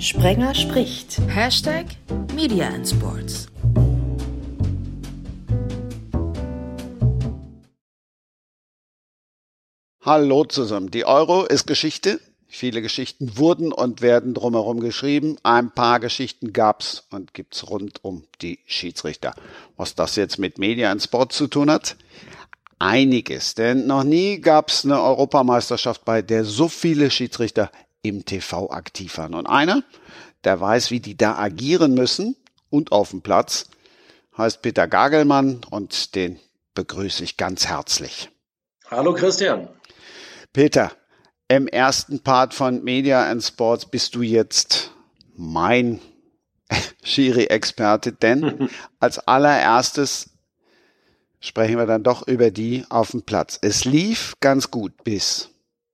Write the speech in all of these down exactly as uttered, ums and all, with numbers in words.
Sprenger spricht. Hashtag Media and Sports. Hallo zusammen. Die Euro ist Geschichte. Viele Geschichten wurden und werden drumherum geschrieben. Ein paar Geschichten gab's und gibt's rund um die Schiedsrichter. Was das jetzt mit Media and Sport zu tun hat? Einiges, denn noch nie gab's eine Europameisterschaft, bei der so viele Schiedsrichter im T V aktiv waren. Und einer, der weiß, wie die da agieren müssen und auf dem Platz, heißt Peter Gagelmann und den begrüße ich ganz herzlich. Hallo Christian. Peter, im ersten Part von Media and Sports bist du jetzt mein Schiri-Experte, denn als allererstes sprechen wir dann doch über die auf dem Platz. Es lief ganz gut bis...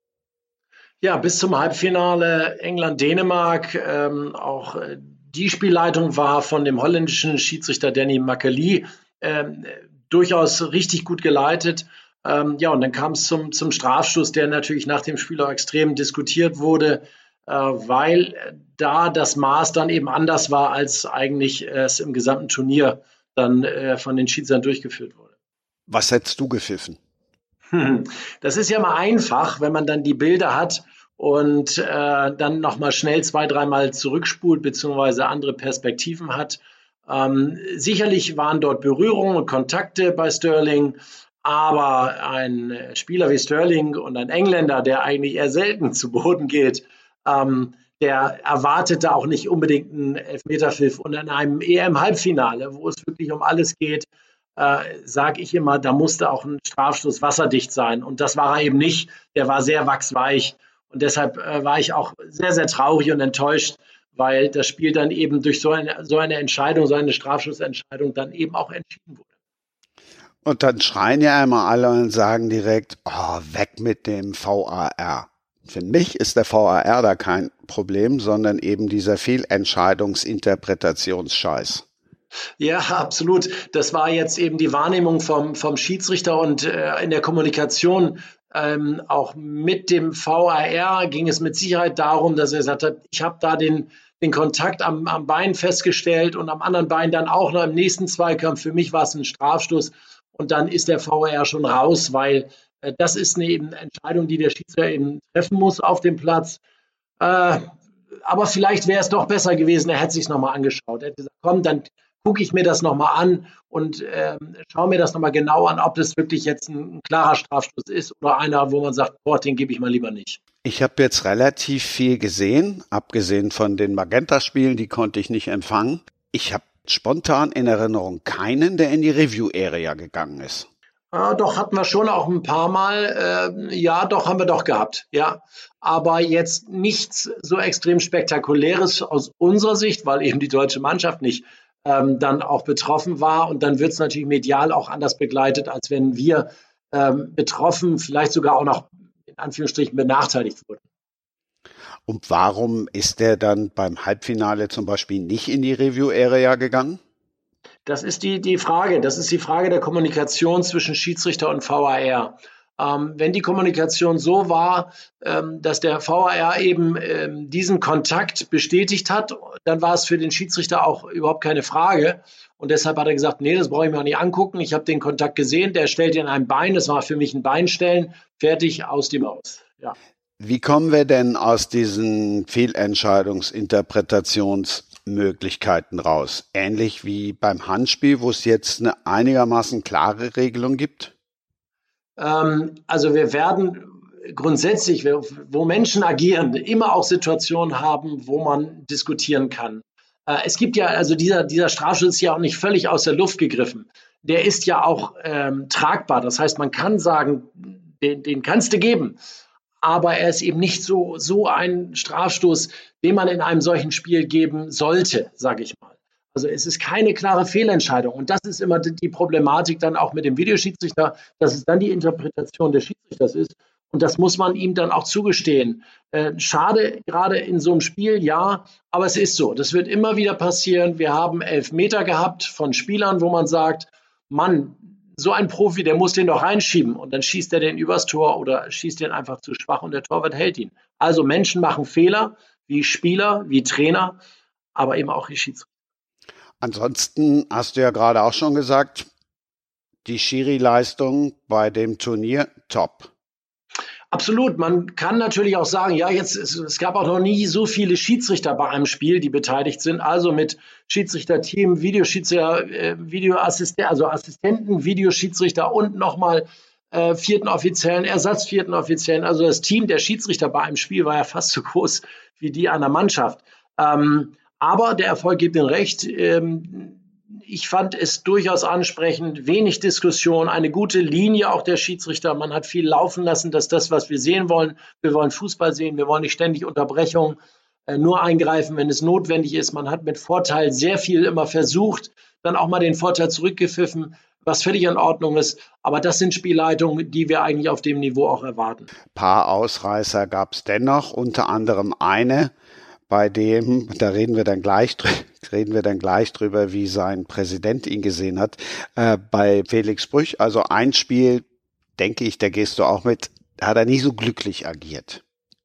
Ja, bis zum Halbfinale England-Dänemark. Ähm, auch äh, die Spielleitung war von dem holländischen Schiedsrichter Danny Makkelie ähm, durchaus richtig gut geleitet. Ähm, ja, und dann kam es zum, zum Strafstoß, der natürlich nach dem Spiel auch extrem diskutiert wurde, äh, weil da das Maß dann eben anders war, als eigentlich es im gesamten Turnier dann äh, von den Schiedsrichtern durchgeführt wurde. Was hättest du gepfiffen? Das ist ja mal einfach, wenn man dann die Bilder hat und äh, dann nochmal schnell zwei, dreimal zurückspult beziehungsweise andere Perspektiven hat. Ähm, sicherlich waren dort Berührungen und Kontakte bei Sterling, aber ein Spieler wie Sterling und ein Engländer, der eigentlich eher selten zu Boden geht, ähm, der erwartete auch nicht unbedingt einen Elfmeterpfiff. Und in einem E M-Halbfinale, wo es wirklich um alles geht, Äh, sage ich immer, da musste auch ein Strafstoß wasserdicht sein. Und das war er eben nicht. Der war sehr wachsweich. Und deshalb äh, war ich auch sehr, sehr traurig und enttäuscht, weil das Spiel dann eben durch so eine, so eine Entscheidung, so eine Strafstoßentscheidung dann eben auch entschieden wurde. Und dann schreien ja immer alle und sagen direkt, oh, weg mit dem V A R. Für mich ist der V A R da kein Problem, sondern eben dieser Fehlentscheidungsinterpretationsscheiß. Ja, absolut. Das war jetzt eben die Wahrnehmung vom, vom Schiedsrichter und äh, in der Kommunikation ähm, auch mit dem V A R ging es mit Sicherheit darum, dass er gesagt hat, ich habe da den, den Kontakt am, am Bein festgestellt und am anderen Bein dann auch noch im nächsten Zweikampf. Für mich war es ein Strafstoß und dann ist der V A R schon raus, weil äh, das ist eine eben Entscheidung, die der Schiedsrichter eben treffen muss auf dem Platz. Äh, aber vielleicht wäre es doch besser gewesen, er hätte es sich nochmal angeschaut. Er hätte gesagt, komm, dann gucke ich mir das nochmal an und ähm, schaue mir das nochmal genau an, ob das wirklich jetzt ein, ein klarer Strafstoß ist oder einer, wo man sagt, boah, den gebe ich mal lieber nicht. Ich habe jetzt relativ viel gesehen, abgesehen von den Magenta-Spielen, die konnte ich nicht empfangen. Ich habe spontan in Erinnerung keinen, der in die Review-Area gegangen ist. Ah, doch, hatten wir schon auch ein paar Mal. Äh, ja, doch, haben wir doch gehabt. Ja, aber jetzt nichts so extrem Spektakuläres aus unserer Sicht, weil eben die deutsche Mannschaft nicht ähm, dann auch betroffen war. Und dann wird es natürlich medial auch anders begleitet, als wenn wir ähm, betroffen, vielleicht sogar auch noch in Anführungsstrichen benachteiligt wurden. Und warum ist der dann beim Halbfinale zum Beispiel nicht in die Review-Area gegangen? Das ist die, die Frage. Das ist die Frage der Kommunikation zwischen Schiedsrichter und V A R. Ähm, wenn die Kommunikation so war, ähm, dass der V A R eben ähm, diesen Kontakt bestätigt hat, dann war es für den Schiedsrichter auch überhaupt keine Frage. Und deshalb hat er gesagt, nee, das brauche ich mir auch nicht angucken. Ich habe den Kontakt gesehen, der stellt in ein Bein. Das war für mich ein Beinstellen. Fertig, aus dem Aus. Ja. Wie kommen wir denn aus diesen Fehlentscheidungsinterpretationsmöglichkeiten raus? Ähnlich wie beim Handspiel, wo es jetzt eine einigermaßen klare Regelung gibt? Ähm, also wir werden grundsätzlich, wo Menschen agieren, immer auch Situationen haben, wo man diskutieren kann. Äh, es gibt ja, also dieser, dieser Strafstoß ist ja auch nicht völlig aus der Luft gegriffen. Der ist ja auch ähm, tragbar. Das heißt, man kann sagen, den, den kannst du geben. Aber er ist eben nicht so, so ein Strafstoß, den man in einem solchen Spiel geben sollte, sage ich mal. Also es ist keine klare Fehlentscheidung. Und das ist immer die Problematik dann auch mit dem Videoschiedsrichter, dass es dann die Interpretation des Schiedsrichters ist. Und das muss man ihm dann auch zugestehen. Äh, schade, gerade in so einem Spiel, ja, aber es ist so. Das wird immer wieder passieren. Wir haben Elfmeter gehabt von Spielern, wo man sagt, Mann, so ein Profi, der muss den doch reinschieben und dann schießt er den übers Tor oder schießt den einfach zu schwach und der Torwart hält ihn. Also Menschen machen Fehler, wie Spieler, wie Trainer, aber eben auch die Schiedsrichter. Ansonsten hast du ja gerade auch schon gesagt, die Schiri-Leistung bei dem Turnier top. Absolut. Man kann natürlich auch sagen, ja, jetzt es, es gab auch noch nie so viele Schiedsrichter bei einem Spiel, die beteiligt sind. Also mit Schiedsrichterteam, Videoschiedsrichter, äh, Videoassistenten, also Assistenten, Videoschiedsrichter und nochmal äh, vierten Offiziellen, Ersatzvierten Offiziellen. Also das Team der Schiedsrichter bei einem Spiel war ja fast so groß wie die einer Mannschaft. Ähm, aber der Erfolg gibt ihnen recht. Ähm, Ich fand es durchaus ansprechend, wenig Diskussion, eine gute Linie auch der Schiedsrichter. Man hat viel laufen lassen, dass das, was wir sehen wollen, wir wollen Fußball sehen, wir wollen nicht ständig Unterbrechungen, äh, nur eingreifen, wenn es notwendig ist. Man hat mit Vorteil sehr viel immer versucht, dann auch mal den Vorteil zurückgepfiffen, was völlig in Ordnung ist. Aber das sind Spielleitungen, die wir eigentlich auf dem Niveau auch erwarten. Ein paar Ausreißer gab es dennoch, unter anderem eine, bei dem, da reden wir dann gleich reden wir dann gleich drüber, wie sein Präsident ihn gesehen hat, äh, bei Felix Brüch. Also ein Spiel, denke ich, da gehst du auch mit, hat er nie so glücklich agiert.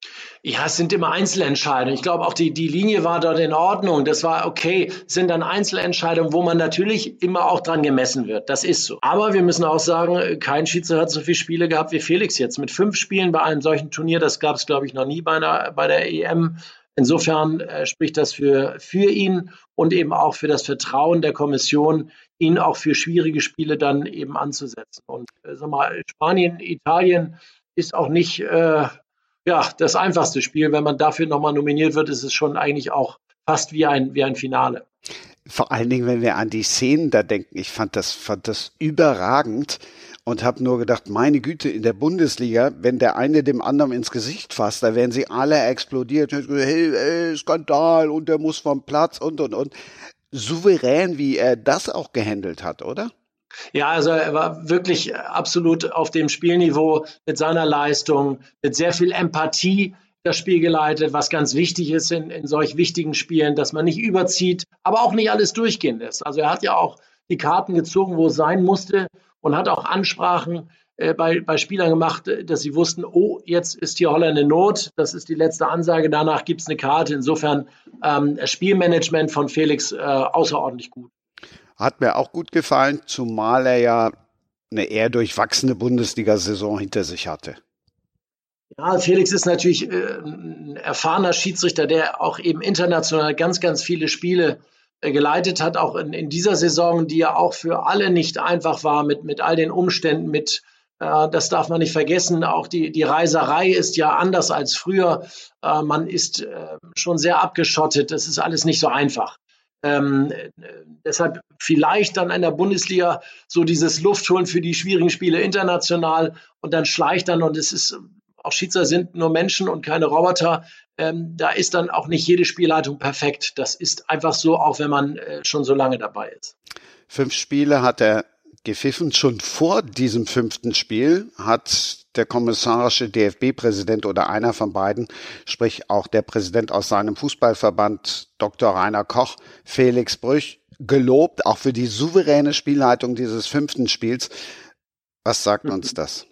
Ja, es sind immer Einzelentscheidungen. Ich glaube, auch die, die Linie war dort in Ordnung. Das war okay. Es sind dann Einzelentscheidungen, wo man natürlich immer auch dran gemessen wird. Das ist so. Aber wir müssen auch sagen, kein Schiedsrichter hat so viele Spiele gehabt wie Felix jetzt. Mit fünf Spielen bei einem solchen Turnier, das gab es, glaube ich, noch nie bei, einer, bei der E M. Insofern äh, spricht das für, für ihn und eben auch für das Vertrauen der Kommission, ihn auch für schwierige Spiele dann eben anzusetzen. Und äh, sag mal, Spanien, Italien ist auch nicht äh, ja, das einfachste Spiel. Wenn man dafür nochmal nominiert wird, ist es schon eigentlich auch fast wie ein, wie ein Finale. Vor allen Dingen, wenn wir an die Szenen da denken, ich fand das, fand das überragend. Und habe nur gedacht, meine Güte, in der Bundesliga, wenn der eine dem anderen ins Gesicht fasst, da werden sie alle explodiert. Hey, hey, Skandal und der muss vom Platz und, und, und. Souverän, wie er das auch gehandelt hat, oder? Ja, also er war wirklich absolut auf dem Spielniveau mit seiner Leistung, mit sehr viel Empathie das Spiel geleitet, was ganz wichtig ist in, in solch wichtigen Spielen, dass man nicht überzieht, aber auch nicht alles durchgehen lässt. Also er hat ja auch die Karten gezogen, wo es sein musste, und hat auch Ansprachen äh, bei, bei Spielern gemacht, dass sie wussten, oh, jetzt ist hier Holland in Not, das ist die letzte Ansage, danach gibt es eine Karte. Insofern ähm, Spielmanagement von Felix äh, außerordentlich gut. Hat mir auch gut gefallen, zumal er ja eine eher durchwachsene Bundesliga-Saison hinter sich hatte. Ja, Felix ist natürlich äh, ein erfahrener Schiedsrichter, der auch eben international ganz, ganz viele Spiele geleitet hat, auch in, in dieser Saison, die ja auch für alle nicht einfach war, mit, mit all den Umständen, mit, äh, das darf man nicht vergessen, auch die, die Reiserei ist ja anders als früher. Äh, man ist äh, schon sehr abgeschottet, das ist alles nicht so einfach. Ähm, äh, deshalb vielleicht dann in der Bundesliga so dieses Luftholen für die schwierigen Spiele international und dann schleicht dann, und es ist, auch Schiedsrichter sind nur Menschen und keine Roboter. Ähm, da ist dann auch nicht jede Spielleitung perfekt. Das ist einfach so, auch wenn man äh, schon so lange dabei ist. Fünf Spiele hat er gepfiffen. Schon vor diesem fünften Spiel hat der kommissarische D F B-Präsident oder einer von beiden, sprich auch der Präsident aus seinem Fußballverband, Doktor Rainer Koch, Felix Brüch, gelobt, auch für die souveräne Spielleitung dieses fünften Spiels. Was sagt uns das?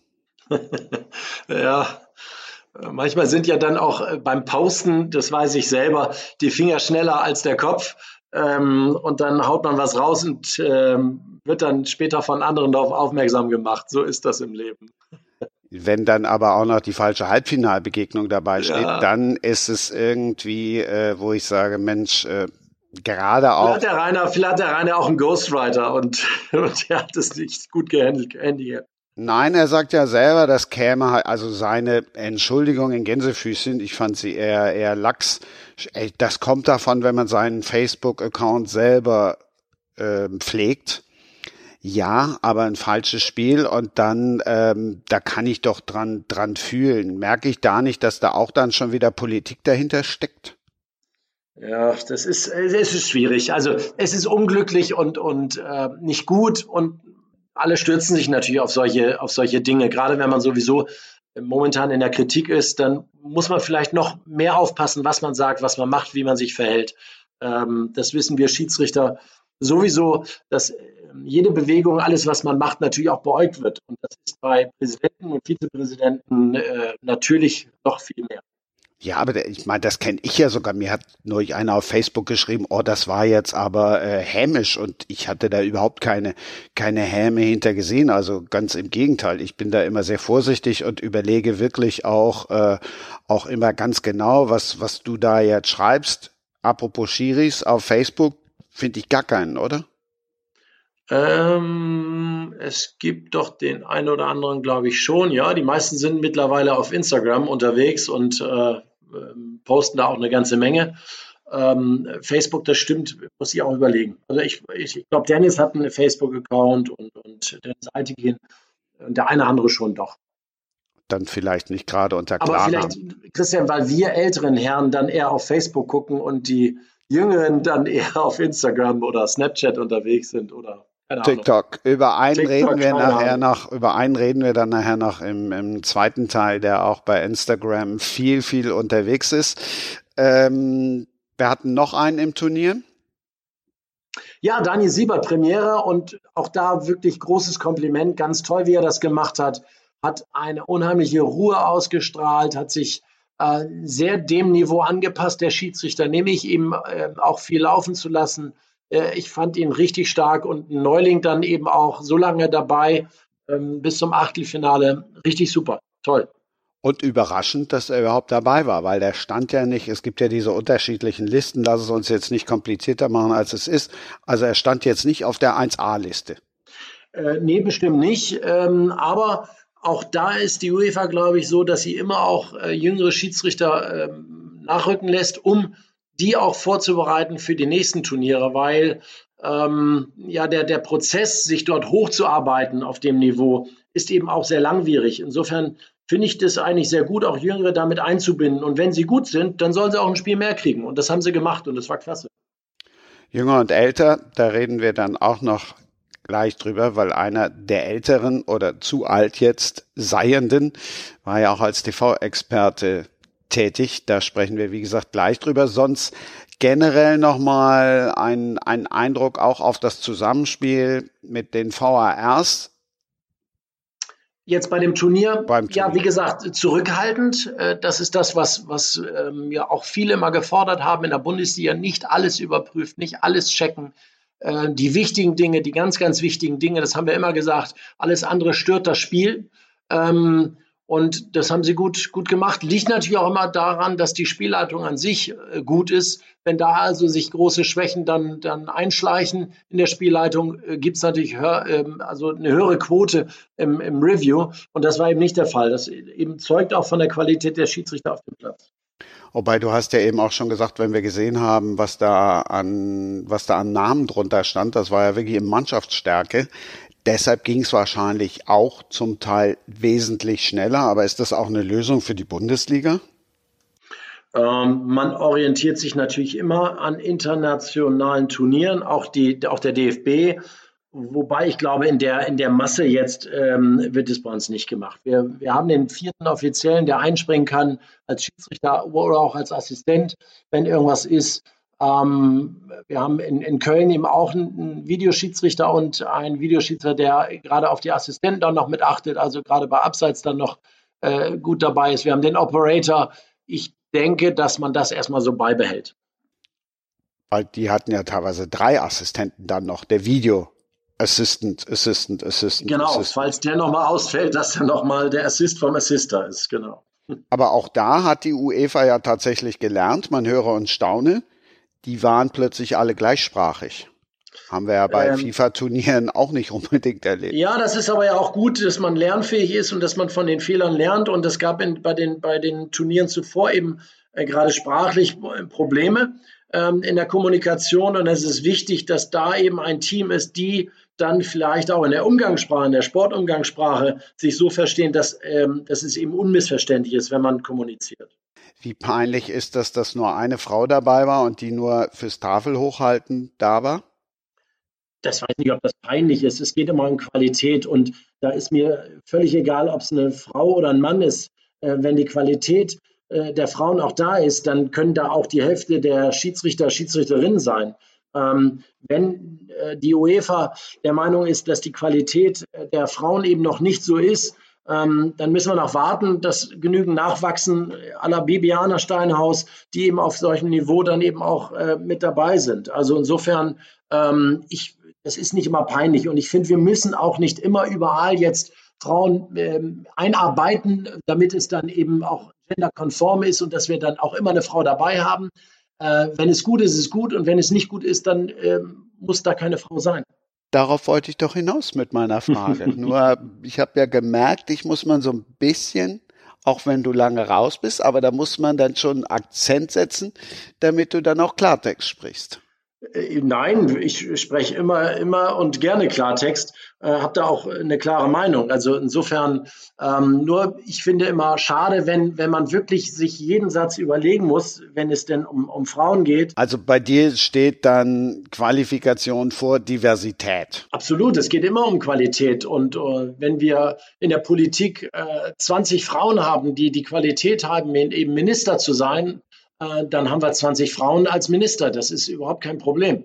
Ja, manchmal sind ja dann auch beim Posten, das weiß ich selber, die Finger schneller als der Kopf. Ähm, und dann haut man was raus und ähm, wird dann später von anderen darauf aufmerksam gemacht. So ist das im Leben. Wenn dann aber auch noch die falsche Halbfinalbegegnung dabei steht, Ja. Dann ist es irgendwie, äh, wo ich sage, Mensch, äh, gerade auch. Vielleicht hat der Rainer, vielleicht hat der Rainer auch einen Ghostwriter und, und er hat es nicht gut gehandelt. gehandelt. Nein, er sagt ja selber, das käme halt, also seine Entschuldigung in Gänsefüßchen, ich fand sie eher, eher lax. Das kommt davon, wenn man seinen Facebook-Account selber äh, pflegt. Ja, aber ein falsches Spiel und dann, ähm, da kann ich doch dran, dran fühlen. Merke ich da nicht, dass da auch dann schon wieder Politik dahinter steckt? Ja, das ist, es ist schwierig. Also es ist unglücklich und, und äh, nicht gut, und alle stürzen sich natürlich auf solche, auf solche Dinge. Gerade wenn man sowieso momentan in der Kritik ist, dann muss man vielleicht noch mehr aufpassen, was man sagt, was man macht, wie man sich verhält. Ähm, das wissen wir Schiedsrichter sowieso, dass jede Bewegung, alles, was man macht, natürlich auch beäugt wird. Und das ist bei Präsidenten und Vizepräsidenten äh, natürlich noch viel mehr. Ja, aber der, ich meine, das kenne ich ja sogar. Mir hat neulich einer auf Facebook geschrieben, oh, das war jetzt aber äh, hämisch, und ich hatte da überhaupt keine keine Häme hinter gesehen. Also ganz im Gegenteil. Ich bin da immer sehr vorsichtig und überlege wirklich auch äh, auch immer ganz genau, was was du da jetzt schreibst. Apropos Schiris auf Facebook, finde ich gar keinen, oder? Ähm, es gibt doch den einen oder anderen, glaube ich schon. Ja, die meisten sind mittlerweile auf Instagram unterwegs und äh, ähm, posten da auch eine ganze Menge. Ähm, Facebook, das stimmt, muss ich auch überlegen. Also ich, ich, ich glaube, Dennis hat einen Facebook-Account und, und Dennis Altekin und der eine andere schon doch. Dann vielleicht nicht gerade unter Aber Klarnamen. vielleicht, Christian, weil wir älteren Herren dann eher auf Facebook gucken und die Jüngeren dann eher auf Instagram oder Snapchat unterwegs sind oder keine Ahnung. TikTok. Über einen TikTok, reden wir keine nachher Ahnung. noch, über einen reden wir dann nachher noch im, im zweiten Teil, der auch bei Instagram viel, viel unterwegs ist. Ähm, wir hatten noch einen im Turnier. Ja, Daniel Siebert, Premiere, und auch da wirklich großes Kompliment. Ganz toll, wie er das gemacht hat. Hat eine unheimliche Ruhe ausgestrahlt, hat sich äh, sehr dem Niveau angepasst, der Schiedsrichter, nämlich ihm äh, auch viel laufen zu lassen. Äh, ich fand ihn richtig stark, und ein Neuling dann eben auch so lange dabei ähm, bis zum Achtelfinale. Richtig super, toll. Und überraschend, dass er überhaupt dabei war, weil der stand ja nicht, es gibt ja diese unterschiedlichen Listen, lass es uns jetzt nicht komplizierter machen, als es ist. Also er stand jetzt nicht auf der eins A-Liste. Äh, nee, bestimmt nicht. Ähm, aber auch da ist die UEFA, glaube ich, so, dass sie immer auch äh, jüngere Schiedsrichter ähm, nachrücken lässt, um die auch vorzubereiten für die nächsten Turniere, weil ähm, ja der, der Prozess, sich dort hochzuarbeiten auf dem Niveau, ist eben auch sehr langwierig. Insofern finde ich das eigentlich sehr gut, auch Jüngere damit einzubinden. Und wenn sie gut sind, dann sollen sie auch ein Spiel mehr kriegen. Und das haben sie gemacht, und das war klasse. Jünger und älter, da reden wir dann auch noch gleich drüber, weil einer der Älteren oder zu alt jetzt Seienden war ja auch als T V-Experte tätig. Da sprechen wir, wie gesagt, gleich drüber. Sonst generell nochmal ein, ein Eindruck auch auf das Zusammenspiel mit den V A Rs. Jetzt bei dem Turnier, Beim Turnier. ja, wie gesagt, zurückhaltend. Äh, Das ist das, was, was ähm, ja auch viele immer gefordert haben in der Bundesliga. Nicht alles überprüft, nicht alles checken. Äh, Die wichtigen Dinge, die ganz, ganz wichtigen Dinge, das haben wir immer gesagt. Alles andere stört das Spiel. Ähm, Und das haben sie gut, gut gemacht. Liegt natürlich auch immer daran, dass die Spielleitung an sich äh, gut ist. Wenn da also sich große Schwächen dann, dann einschleichen in der Spielleitung, äh, gibt es natürlich hör, ähm, also eine höhere Quote im, im Review. Und das war eben nicht der Fall. Das eben zeugt auch von der Qualität der Schiedsrichter auf dem Platz. Wobei du hast ja eben auch schon gesagt, wenn wir gesehen haben, was da an, was da an Namen drunter stand, das war ja wirklich in Mannschaftsstärke. Deshalb ging es wahrscheinlich auch zum Teil wesentlich schneller. Aber ist das auch eine Lösung für die Bundesliga? Ähm, man orientiert sich natürlich immer an internationalen Turnieren, auch, die, auch der D F B. Wobei ich glaube, in der, in der Masse jetzt ähm, wird es bei uns nicht gemacht. Wir, wir haben den vierten Offiziellen, der einspringen kann als Schiedsrichter oder auch als Assistent, wenn irgendwas ist. Ähm, wir haben in, in Köln eben auch einen Videoschiedsrichter und einen Videoschiedsrichter, der gerade auf die Assistenten dann noch mit achtet, also gerade bei Abseits dann noch äh, gut dabei ist. Wir haben den Operator. Ich denke, dass man das erstmal so beibehält. Weil die hatten ja teilweise drei Assistenten dann noch, der Video. Assistant, Assistant, Assistant. Genau, Assistant. falls der nochmal ausfällt, dass dann nochmal der Assist vom Assister ist, genau. Aber auch da hat die UEFA ja tatsächlich gelernt, man höre und staune, die waren plötzlich alle gleichsprachig. Haben wir ja bei ähm, FIFA-Turnieren auch nicht unbedingt erlebt. Ja, das ist aber ja auch gut, dass man lernfähig ist und dass man von den Fehlern lernt. Und es gab in, bei, den, bei den Turnieren zuvor eben äh, gerade sprachlich Probleme ähm, in der Kommunikation. Und es ist wichtig, dass da eben ein Team ist, die dann vielleicht auch in der Umgangssprache, in der Sportumgangssprache sich so verstehen, dass, ähm, dass es eben unmissverständlich ist, wenn man kommuniziert. Wie peinlich ist das, dass nur eine Frau dabei war und die nur fürs Tafelhochhalten da war? Das weiß ich nicht, ob das peinlich ist. Es geht immer um Qualität, und da ist mir völlig egal, ob es eine Frau oder ein Mann ist. Äh, wenn die Qualität äh, der Frauen auch da ist, dann können da auch die Hälfte der Schiedsrichter, Schiedsrichterinnen sein. Ähm, wenn äh, die UEFA der Meinung ist, dass die Qualität der Frauen eben noch nicht so ist, ähm, dann müssen wir noch warten, dass genügend nachwachsen à la Bibiana Steinhaus, die eben auf solchem Niveau dann eben auch äh, mit dabei sind. Also insofern, ähm, ich, es ist nicht immer peinlich und ich finde, wir müssen auch nicht immer überall jetzt Frauen ähm, einarbeiten, damit es dann eben auch genderkonform ist und dass wir dann auch immer eine Frau dabei haben. Äh, wenn es gut ist, ist es gut und wenn es nicht gut ist, dann ähm, muss da keine Frau sein. Darauf wollte ich doch hinaus mit meiner Frage. Nur, ich habe ja gemerkt, dich muss man so ein bisschen, auch wenn du lange raus bist, aber da muss man dann schon einen Akzent setzen, damit du dann auch Klartext sprichst. Äh, Nein, ich spreche immer, immer und gerne Klartext, äh, habe da auch eine klare Meinung. Also insofern, ähm, nur ich finde immer schade, wenn, wenn man wirklich sich jeden Satz überlegen muss, wenn es denn um, um Frauen geht. Also bei dir steht dann Qualifikation vor Diversität. Absolut, es geht immer um Qualität. Und äh, wenn wir in der Politik äh, zwanzig Frauen haben, die die Qualität haben, eben Minister zu sein, äh, dann haben wir zwanzig Frauen als Minister. Das ist überhaupt kein Problem.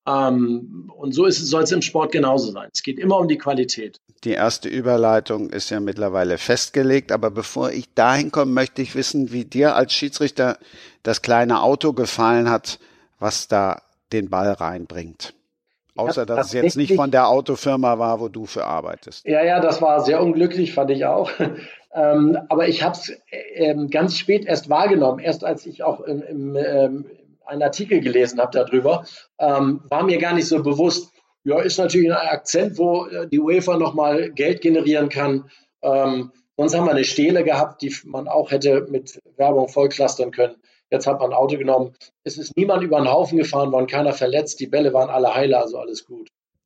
Ähm, und so ist es, soll es im Sport genauso sein. Es geht immer um die Qualität. Die erste Überleitung ist ja mittlerweile festgelegt, aber bevor ich dahin komme, möchte ich wissen, wie dir als Schiedsrichter das kleine Auto gefallen hat, was da den Ball reinbringt. Außer, dass es jetzt nicht von der Autofirma war, wo du für arbeitest. Ja, ja, das war sehr unglücklich, fand ich auch. ähm, aber ich habe es ähm, ganz spät erst wahrgenommen, erst als ich auch im, im, ähm, einen Artikel gelesen habe darüber, ähm, war mir gar nicht so bewusst. Ja, ist natürlich ein Akzent, wo die UEFA nochmal Geld generieren kann. Ähm, sonst haben wir eine Stele gehabt, die man auch hätte mit Werbung vollklustern können. Jetzt hat man ein Auto genommen. Es ist niemand über den Haufen gefahren worden, keiner verletzt. Die Bälle waren alle heile, also alles gut.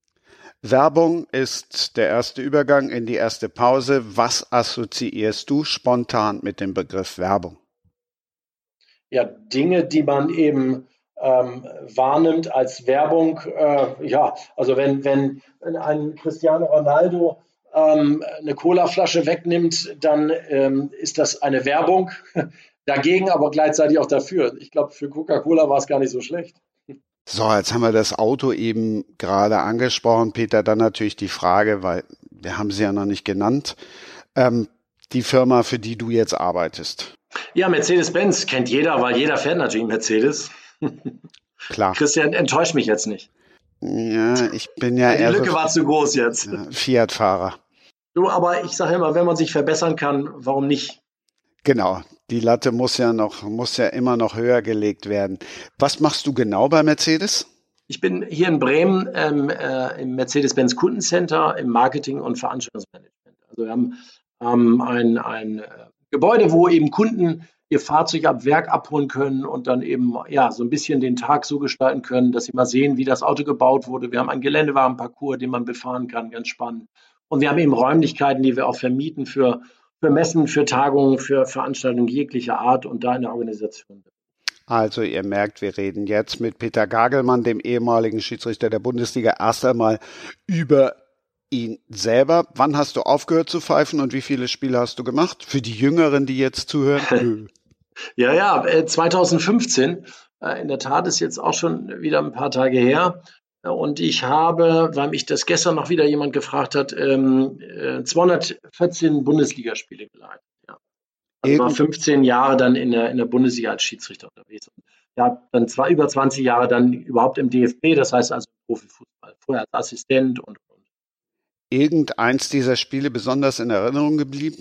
Werbung ist der erste Übergang in die erste Pause. Was assoziierst du spontan mit dem Begriff Werbung? Ja, Dinge, die man eben ähm, wahrnimmt als Werbung. Äh, ja, also wenn, wenn ein Cristiano Ronaldo ähm, eine Colaflasche wegnimmt, dann ähm, ist das eine Werbung. Dagegen, aber gleichzeitig auch dafür. Ich glaube, für Coca-Cola war es gar nicht so schlecht. So, jetzt haben wir das Auto eben gerade angesprochen, Peter. Dann natürlich die Frage, weil wir haben sie ja noch nicht genannt, ähm, die Firma, für die du jetzt arbeitest. Ja, Mercedes-Benz kennt jeder, weil jeder fährt natürlich Mercedes. Klar. Christian, enttäuscht mich jetzt nicht. Ja, ich bin ja Die eher Lücke so war zu groß jetzt. ja, Fiat-Fahrer. Du, aber ich sage immer, wenn man sich verbessern kann, warum nicht? Genau, die Latte muss ja noch, muss ja immer noch höher gelegt werden. Was machst du genau bei Mercedes? Ich bin hier in Bremen ähm, äh, im Mercedes-Benz Kundencenter im Marketing- und Veranstaltungsmanagement. Also wir haben ähm, ein, ein äh, Gebäude, wo eben Kunden ihr Fahrzeug ab Werk abholen können und dann eben ja so ein bisschen den Tag so gestalten können, dass sie mal sehen, wie das Auto gebaut wurde. Wir haben einen Geländewagenparcours, den man befahren kann, ganz spannend. Und wir haben eben Räumlichkeiten, die wir auch vermieten für für Messen, für Tagungen, für Veranstaltungen jeglicher Art und da in der Organisation. Also ihr merkt, wir reden jetzt mit Peter Gagelmann, dem ehemaligen Schiedsrichter der Bundesliga, erst einmal über ihn selber. Wann hast du aufgehört zu pfeifen und wie viele Spiele hast du gemacht? Für die Jüngeren, die jetzt zuhören. ja, ja, zwanzig fünfzehn. In der Tat ist jetzt auch schon wieder ein paar Tage her. Und ich habe, weil mich das gestern noch wieder jemand gefragt hat, ähm, zweihundertvierzehn Bundesligaspiele geleitet. Ja. Also war fünfzehn Jahre dann in der, in der Bundesliga als Schiedsrichter unterwegs. Und ja, dann zwar über zwanzig Jahre dann überhaupt im D F B, das heißt also Profifußball, vorher als Assistent und, und. Irgendeins dieser Spiele besonders in Erinnerung geblieben?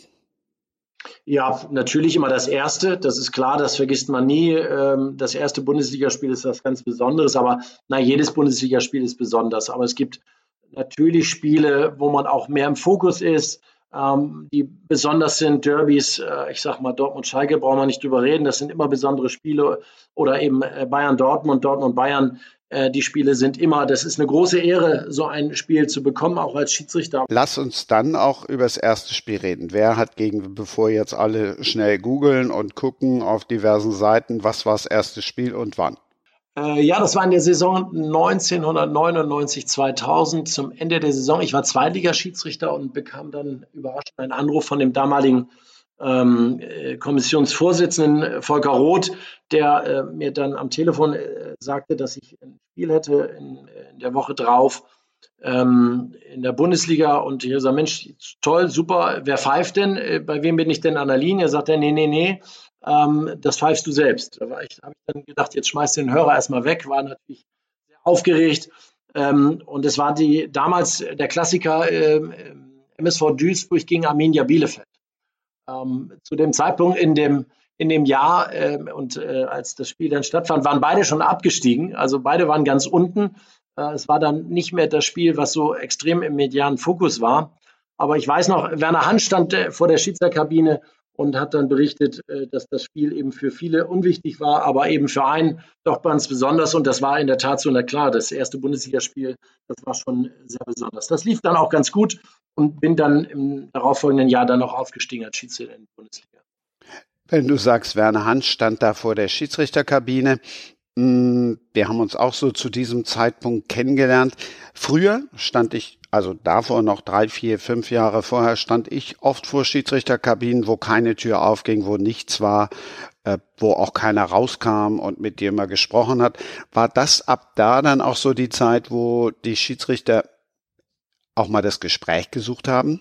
Ja, natürlich immer das erste. Das ist klar, das vergisst man nie. Das erste Bundesligaspiel ist was ganz Besonderes, aber na, jedes Bundesligaspiel ist besonders. Aber es gibt natürlich Spiele, wo man auch mehr im Fokus ist, die besonders sind. Derbys, ich sag mal Dortmund-Schalke, brauchen wir nicht drüber reden. Das sind immer besondere Spiele. Oder eben Bayern-Dortmund, Dortmund-Bayern. Die Spiele sind immer, das ist eine große Ehre, so ein Spiel zu bekommen, auch als Schiedsrichter. Lass uns dann auch über das erste Spiel reden. Wer hat gegen, bevor jetzt alle schnell googeln und gucken auf diversen Seiten, was war das erste Spiel und wann? Äh, ja, das war in der Saison neunzehnhundertneunundneunzig zweitausend zum Ende der Saison. Ich war Zweitligaschiedsrichter und bekam dann überraschend einen Anruf von dem damaligen ähm, äh, Kommissionsvorsitzenden Volker Roth, der äh, mir dann am Telefon äh, sagte, dass ich ein Spiel hätte in, in der Woche drauf ähm, in der Bundesliga. Und ich sage, Mensch, toll, super, wer pfeift denn? Äh, bei wem bin ich denn an der Linie? Sagt er, nee, nee, nee, ähm, das pfeifst du selbst. Da habe ich dann gedacht, jetzt schmeißt den Hörer erstmal weg, war natürlich sehr aufgeregt. Ähm, und es war die damals der Klassiker äh, M S V Duisburg gegen Arminia Bielefeld. Ähm, zu dem Zeitpunkt in dem, in dem Jahr äh, und äh, als das Spiel dann stattfand, waren beide schon abgestiegen. Also beide waren ganz unten. Äh, es war dann nicht mehr das Spiel, was so extrem im medialen Fokus war. Aber ich weiß noch, Werner Hansch stand äh, vor der Schiedsrichterkabine und hat dann berichtet, äh, dass das Spiel eben für viele unwichtig war, aber eben für einen doch ganz besonders. Und das war in der Tat so, na klar, das erste Bundesligaspiel, das war schon sehr besonders. Das lief dann auch ganz gut und bin dann im darauffolgenden Jahr dann noch aufgestiegen als Schiedsrichter in die Bundesliga. Wenn du sagst, Werner Hansch stand da vor der Schiedsrichterkabine, wir haben uns auch so zu diesem Zeitpunkt kennengelernt. Früher stand ich, also davor noch drei, vier, fünf Jahre vorher, stand ich oft vor Schiedsrichterkabinen, wo keine Tür aufging, wo nichts war, äh, wo auch keiner rauskam und mit dir mal gesprochen hat. War das ab da dann auch so die Zeit, wo die Schiedsrichter auch mal das Gespräch gesucht haben?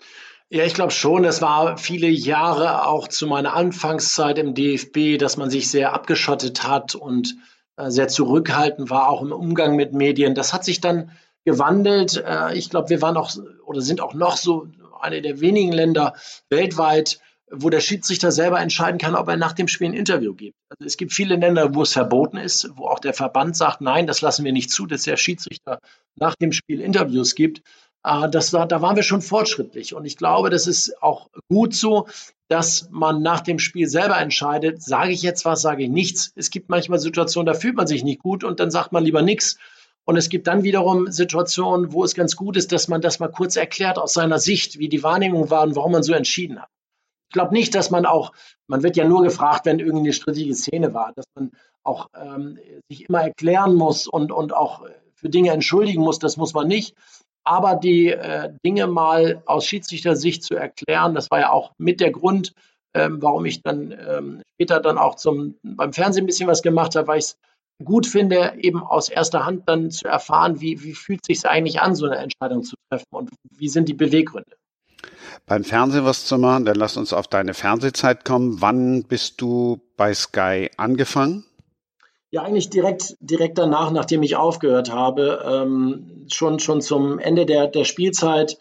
Ja, ich glaube schon. Es war viele Jahre auch zu meiner Anfangszeit im D F B, dass man sich sehr abgeschottet hat und äh, sehr zurückhaltend war, auch im Umgang mit Medien. Das hat sich dann gewandelt. Äh, ich glaube, wir waren auch oder sind auch noch so eine der wenigen Länder weltweit, wo der Schiedsrichter selber entscheiden kann, ob er nach dem Spiel ein Interview gibt. Also es gibt viele Länder, wo es verboten ist, wo auch der Verband sagt, nein, das lassen wir nicht zu, dass der Schiedsrichter nach dem Spiel Interviews gibt. Äh, das war, da waren wir schon fortschrittlich. Und ich glaube, das ist auch gut so, dass man nach dem Spiel selber entscheidet, sage ich jetzt was, sage ich nichts. Es gibt manchmal Situationen, da fühlt man sich nicht gut und dann sagt man lieber nichts. Und es gibt dann wiederum Situationen, wo es ganz gut ist, dass man das mal kurz erklärt aus seiner Sicht, wie die Wahrnehmung war und warum man so entschieden hat. Ich glaube nicht, dass man auch, man wird ja nur gefragt, wenn irgendeine strittige Szene war, dass man auch ähm, sich immer erklären muss und, und auch für Dinge entschuldigen muss, das muss man nicht. Aber die äh, Dinge mal aus Schiedsrichtersicht zu erklären, das war ja auch mit der Grund, ähm, warum ich dann ähm, später dann auch zum, beim Fernsehen ein bisschen was gemacht habe, weil ich es gut finde, eben aus erster Hand dann zu erfahren, wie, wie fühlt es sich eigentlich an, so eine Entscheidung zu treffen und wie sind die Beweggründe. Beim Fernsehen was zu machen, dann lass uns auf deine Fernsehzeit kommen. Wann bist du bei Sky angefangen? Ja, eigentlich direkt, direkt danach, nachdem ich aufgehört habe, ähm, schon, schon zum Ende der, der Spielzeit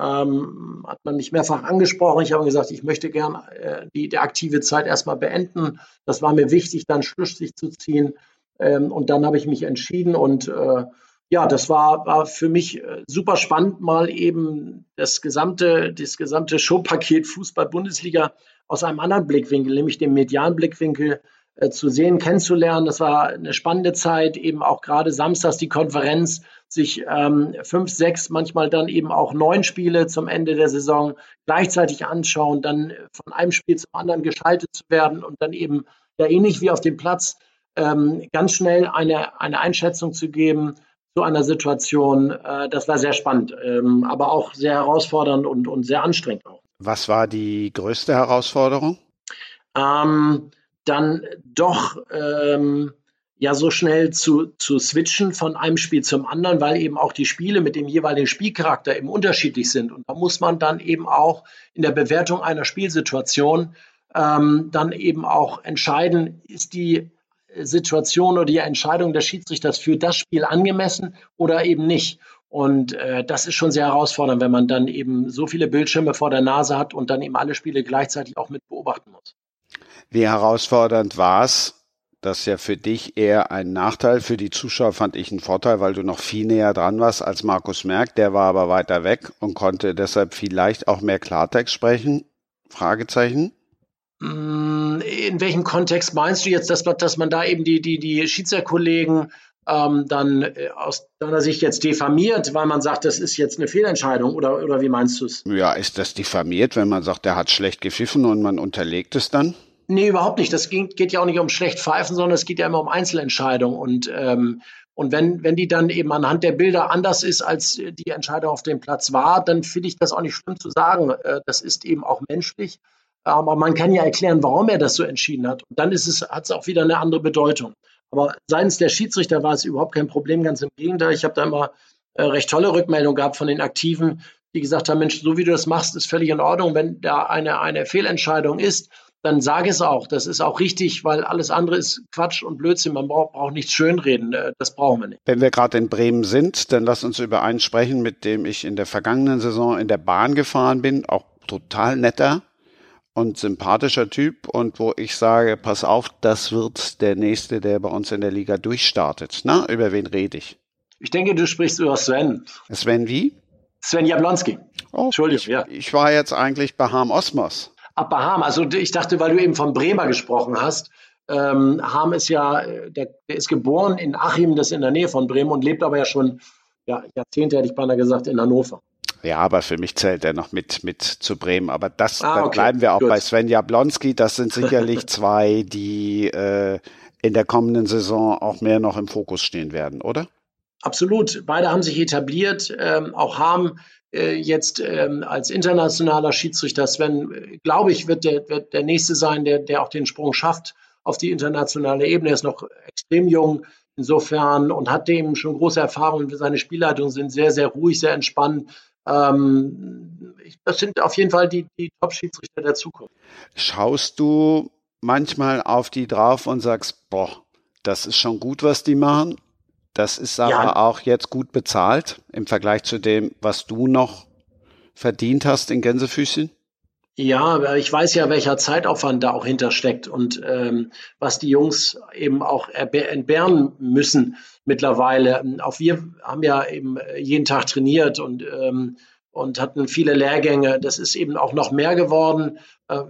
ähm, hat man mich mehrfach angesprochen. Ich habe gesagt, ich möchte gern äh, die, die aktive Zeit erstmal beenden. Das war mir wichtig, dann Schlussstrich zu ziehen. Ähm, und dann habe ich mich entschieden und äh, ja, das war, war für mich äh, super spannend, mal eben das gesamte, das gesamte Showpaket Fußball-Bundesliga aus einem anderen Blickwinkel, nämlich dem medialen Blickwinkel, äh, zu sehen, kennenzulernen. Das war eine spannende Zeit, eben auch gerade samstags die Konferenz, sich ähm, fünf, sechs, manchmal dann eben auch neun Spiele zum Ende der Saison gleichzeitig anschauen, dann von einem Spiel zum anderen geschaltet zu werden und dann eben ja ähnlich wie auf dem Platz ähm, ganz schnell eine, eine Einschätzung zu geben zu einer Situation. Äh, das war sehr spannend, ähm, aber auch sehr herausfordernd und, und sehr anstrengend auch. Was war die größte Herausforderung? Ähm, dann doch ähm, ja so schnell zu, zu switchen von einem Spiel zum anderen, weil eben auch die Spiele mit dem jeweiligen Spielcharakter eben unterschiedlich sind. Und da muss man dann eben auch in der Bewertung einer Spielsituation ähm, dann eben auch entscheiden, ist die Situation oder die Entscheidung des Schiedsrichters für das Spiel angemessen oder eben nicht. Und äh, das ist schon sehr herausfordernd, wenn man dann eben so viele Bildschirme vor der Nase hat und dann eben alle Spiele gleichzeitig auch mit beobachten muss. Wie herausfordernd war es? Das ist ja für dich eher ein Nachteil. Für die Zuschauer fand ich einen Vorteil, weil du noch viel näher dran warst als Markus Merck. Der war aber weiter weg und konnte deshalb vielleicht auch mehr Klartext sprechen? Fragezeichen. In welchem Kontext meinst du jetzt, dass, dass man da eben die, die, die Schiedsrichterkollegen ähm, dann äh, aus deiner Sicht jetzt diffamiert, weil man sagt, das ist jetzt eine Fehlentscheidung oder, oder wie meinst du es? Ja, ist das diffamiert, wenn man sagt, der hat schlecht gepfiffen und man unterlegt es dann? Nee, überhaupt nicht. Das geht, geht ja auch nicht um schlecht pfeifen, sondern es geht ja immer um Einzelentscheidungen. Und, ähm, und wenn, wenn die dann eben anhand der Bilder anders ist, als die Entscheidung auf dem Platz war, dann finde ich das auch nicht schlimm zu sagen. Äh, das ist eben auch menschlich. Aber man kann ja erklären, warum er das so entschieden hat. Und dann ist es, hat es auch wieder eine andere Bedeutung. Aber seitens der Schiedsrichter war es überhaupt kein Problem, ganz im Gegenteil. Ich habe da immer äh, recht tolle Rückmeldungen gehabt von den Aktiven, die gesagt haben, Mensch, so wie du das machst, ist völlig in Ordnung. Wenn da eine, eine Fehlentscheidung ist, dann sage es auch. Das ist auch richtig, weil alles andere ist Quatsch und Blödsinn. Man braucht, braucht nichts schönreden. Das brauchen wir nicht. Wenn wir gerade in Bremen sind, dann lass uns über einen sprechen, mit dem ich in der vergangenen Saison in der Bahn gefahren bin. Auch total netter und sympathischer Typ. Und wo ich sage, pass auf, das wird der Nächste, der bei uns in der Liga durchstartet. Na, über wen rede ich? Ich denke, du sprichst über Sven. Sven wie? Sven Jablonski. Oh, Entschuldigung, ich, ja. Ich war jetzt eigentlich bei Harm Osmos. Ab bei Harm. Also ich dachte, weil du eben von Bremer gesprochen hast. Ähm, Harm ist ja, der, der ist geboren in Achim, das ist in der Nähe von Bremen und lebt aber ja schon ja, Jahrzehnte, hätte ich beinahe gesagt, in Hannover. Ja, aber für mich zählt er noch mit, mit zu Bremen. Aber das, ah, dann okay, bleiben wir auch gut. bei Sven Jablonski. Das sind sicherlich zwei, die äh, in der kommenden Saison auch mehr noch im Fokus stehen werden, oder? Absolut. Beide haben sich etabliert. Ähm, auch Harm äh, jetzt ähm, als internationaler Schiedsrichter. Sven, äh, glaube ich, wird der, wird der Nächste sein, der, der auch den Sprung schafft auf die internationale Ebene. Er ist noch extrem jung insofern und hat eben schon große Erfahrungen. Seine Spielleitungen sind sehr, sehr ruhig, sehr entspannt. Ähm, ich, das sind auf jeden Fall die, die Top-Schiedsrichter der Zukunft. Schaust du manchmal auf die drauf und sagst, boah, das ist schon gut, was die machen? Das ist aber Ja. auch jetzt gut bezahlt im Vergleich zu dem, was du noch verdient hast in Gänsefüßchen? Ja, ich weiß ja, welcher Zeitaufwand da auch hintersteckt und ähm, was die Jungs eben auch entbehren müssen mittlerweile. Auch wir haben ja eben jeden Tag trainiert und, ähm, und hatten viele Lehrgänge. Das ist eben auch noch mehr geworden. Äh,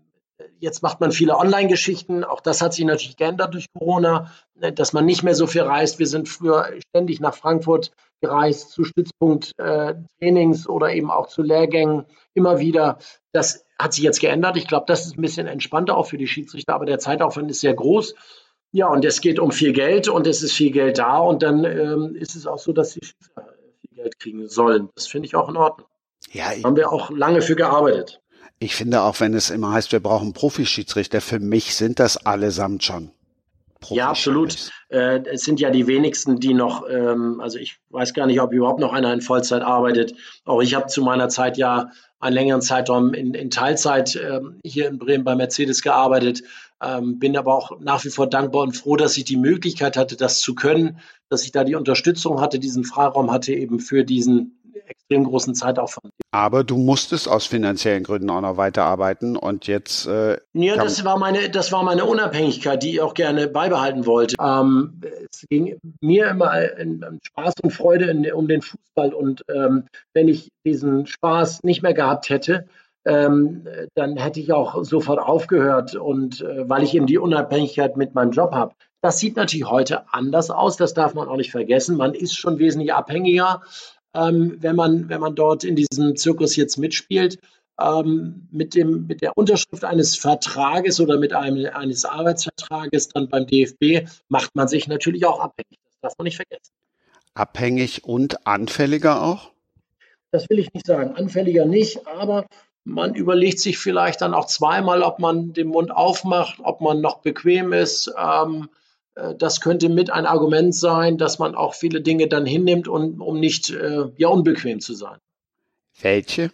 Jetzt macht man viele Online-Geschichten. Auch das hat sich natürlich geändert durch Corona, dass man nicht mehr so viel reist. Wir sind früher ständig nach Frankfurt gereist zu Stützpunkt-Trainings äh, oder eben auch zu Lehrgängen immer wieder. Das hat sich jetzt geändert. Ich glaube, das ist ein bisschen entspannter auch für die Schiedsrichter, aber der Zeitaufwand ist sehr groß. Ja, und es geht um viel Geld und es ist viel Geld da und dann ähm, ist es auch so, dass die Schiedsrichter viel Geld kriegen sollen. Das finde ich auch in Ordnung. Ja, ich, haben wir auch lange für gearbeitet. Ich finde auch, wenn es immer heißt, wir brauchen Profischiedsrichter, für mich sind das allesamt schon Ja, absolut. Äh, es sind ja die wenigsten, die noch, ähm, also ich weiß gar nicht, ob überhaupt noch einer in Vollzeit arbeitet. Auch ich habe zu meiner Zeit ja einen längeren Zeitraum in, in Teilzeit ähm, hier in Bremen bei Mercedes gearbeitet, ähm, bin aber auch nach wie vor dankbar und froh, dass ich die Möglichkeit hatte, das zu können, dass ich da die Unterstützung hatte, diesen Freiraum hatte eben für diesen extrem großen Zeitaufwand. Aber du musstest aus finanziellen Gründen auch noch weiterarbeiten und jetzt... Äh, ja, das war meine, das war meine Unabhängigkeit, die ich auch gerne beibehalten wollte. Ähm, es ging mir immer in, in Spaß und Freude in, um den Fußball und ähm, wenn ich diesen Spaß nicht mehr gehabt hätte, ähm, dann hätte ich auch sofort aufgehört und äh, weil ich eben die Unabhängigkeit mit meinem Job habe. Das sieht natürlich heute anders aus, das darf man auch nicht vergessen. Man ist schon wesentlich abhängiger. Ähm, wenn man, wenn man dort in diesem Zirkus jetzt mitspielt, ähm, mit dem, mit der Unterschrift eines Vertrages oder mit einem, eines Arbeitsvertrages dann beim D F B macht man sich natürlich auch abhängig. Das darf man nicht vergessen. Abhängig und anfälliger auch? Das will ich nicht sagen. Anfälliger nicht, aber man überlegt sich vielleicht dann auch zweimal, ob man den Mund aufmacht, ob man noch bequem ist. Ähm, Das könnte mit ein Argument sein, dass man auch viele Dinge dann hinnimmt, um, um nicht äh, ja, unbequem zu sein. Welche?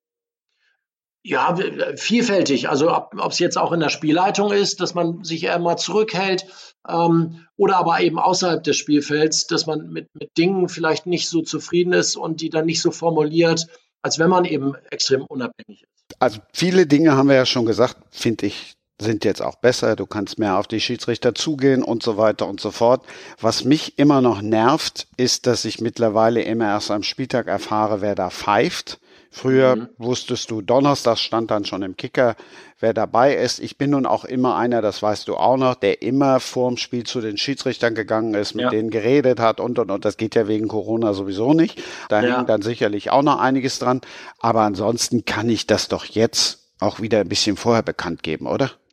Ja, vielfältig. Also ob es jetzt auch in der Spielleitung ist, dass man sich eher mal zurückhält ähm, oder aber eben außerhalb des Spielfelds, dass man mit, mit Dingen vielleicht nicht so zufrieden ist und die dann nicht so formuliert, als wenn man eben extrem unabhängig ist. Also viele Dinge haben wir ja schon gesagt, finde ich, sind jetzt auch besser, du kannst mehr auf die Schiedsrichter zugehen und so weiter und so fort. Was mich immer noch nervt, ist, dass ich mittlerweile immer erst am Spieltag erfahre, wer da pfeift. Früher mhm. wusstest du, Donnerstag stand dann schon im Kicker, wer dabei ist. Ich bin nun auch immer einer, das weißt du auch noch, der immer vorm Spiel zu den Schiedsrichtern gegangen ist, mit ja. denen geredet hat und, und, und. Das geht ja wegen Corona sowieso nicht. Da ja. hängt dann sicherlich auch noch einiges dran. Aber ansonsten kann ich das doch jetzt auch wieder ein bisschen vorher bekannt geben, oder?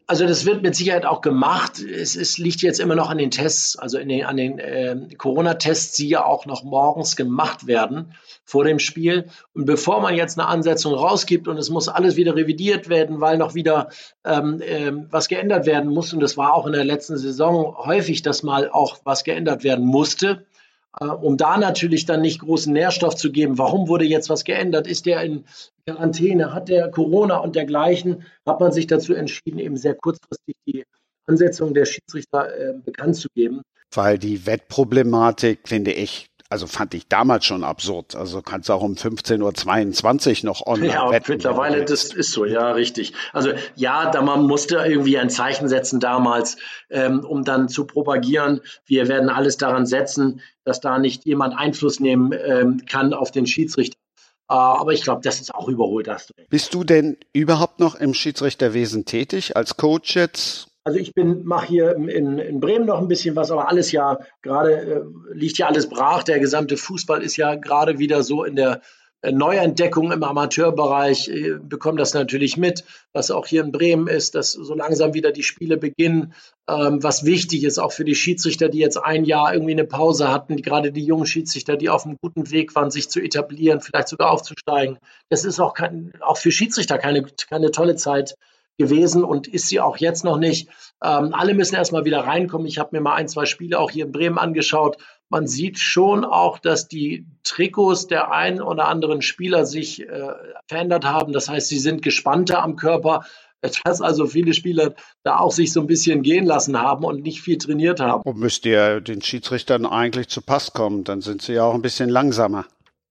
Also das wird mit Sicherheit auch gemacht. Es, es liegt jetzt immer noch an den Tests, also in den, an den äh, Corona-Tests, die ja auch noch morgens gemacht werden vor dem Spiel. Und bevor man jetzt eine Ansetzung rausgibt und es muss alles wieder revidiert werden, weil noch wieder ähm, ähm, was geändert werden muss, und das war auch in der letzten Saison häufig, dass mal auch was geändert werden musste, äh, um da natürlich dann nicht großen Nährstoff zu geben. Warum wurde jetzt was geändert? Ist der in Quarantäne, hat der Corona und dergleichen, hat man sich dazu entschieden, eben sehr kurzfristig die Ansetzung der Schiedsrichter äh, bekannt zu geben. Weil die Wettproblematik, finde ich, also fand ich damals schon absurd. Also kannst du auch um fünfzehn Uhr zweiundzwanzig noch online ja, wetten. Mittlerweile, das ist so, ja, richtig. Also ja, da man musste irgendwie ein Zeichen setzen damals, ähm, um dann zu propagieren, wir werden alles daran setzen, dass da nicht jemand Einfluss nehmen ähm, kann auf den Schiedsrichter. Uh, aber ich glaube, das ist auch überholt. Hast du recht. Bist du denn überhaupt noch im Schiedsrichterwesen tätig, als Coach jetzt? Also ich bin mache hier in, in Bremen noch ein bisschen was, aber alles ja gerade äh, liegt ja alles brach. Der gesamte Fußball ist ja gerade wieder so in der äh, Neuentdeckung im Amateurbereich. Ich bekomme das natürlich mit, was auch hier in Bremen ist, dass so langsam wieder die Spiele beginnen. Ähm, was wichtig ist auch für die Schiedsrichter, die jetzt ein Jahr irgendwie eine Pause hatten, die, gerade die jungen Schiedsrichter, die auf einem guten Weg waren, sich zu etablieren, vielleicht sogar aufzusteigen. Das ist auch, kein, auch für Schiedsrichter keine, keine tolle Zeit gewesen und ist sie auch jetzt noch nicht. Ähm, alle müssen erstmal wieder reinkommen. Ich habe mir mal ein, zwei Spiele auch hier in Bremen angeschaut. Man sieht schon auch, dass die Trikots der einen oder anderen Spieler sich äh, verändert haben. Das heißt, sie sind gespannter am Körper, dass also viele Spieler da auch sich so ein bisschen gehen lassen haben und nicht viel trainiert haben. Und müsst ihr den Schiedsrichtern eigentlich zu Pass kommen, dann sind sie ja auch ein bisschen langsamer.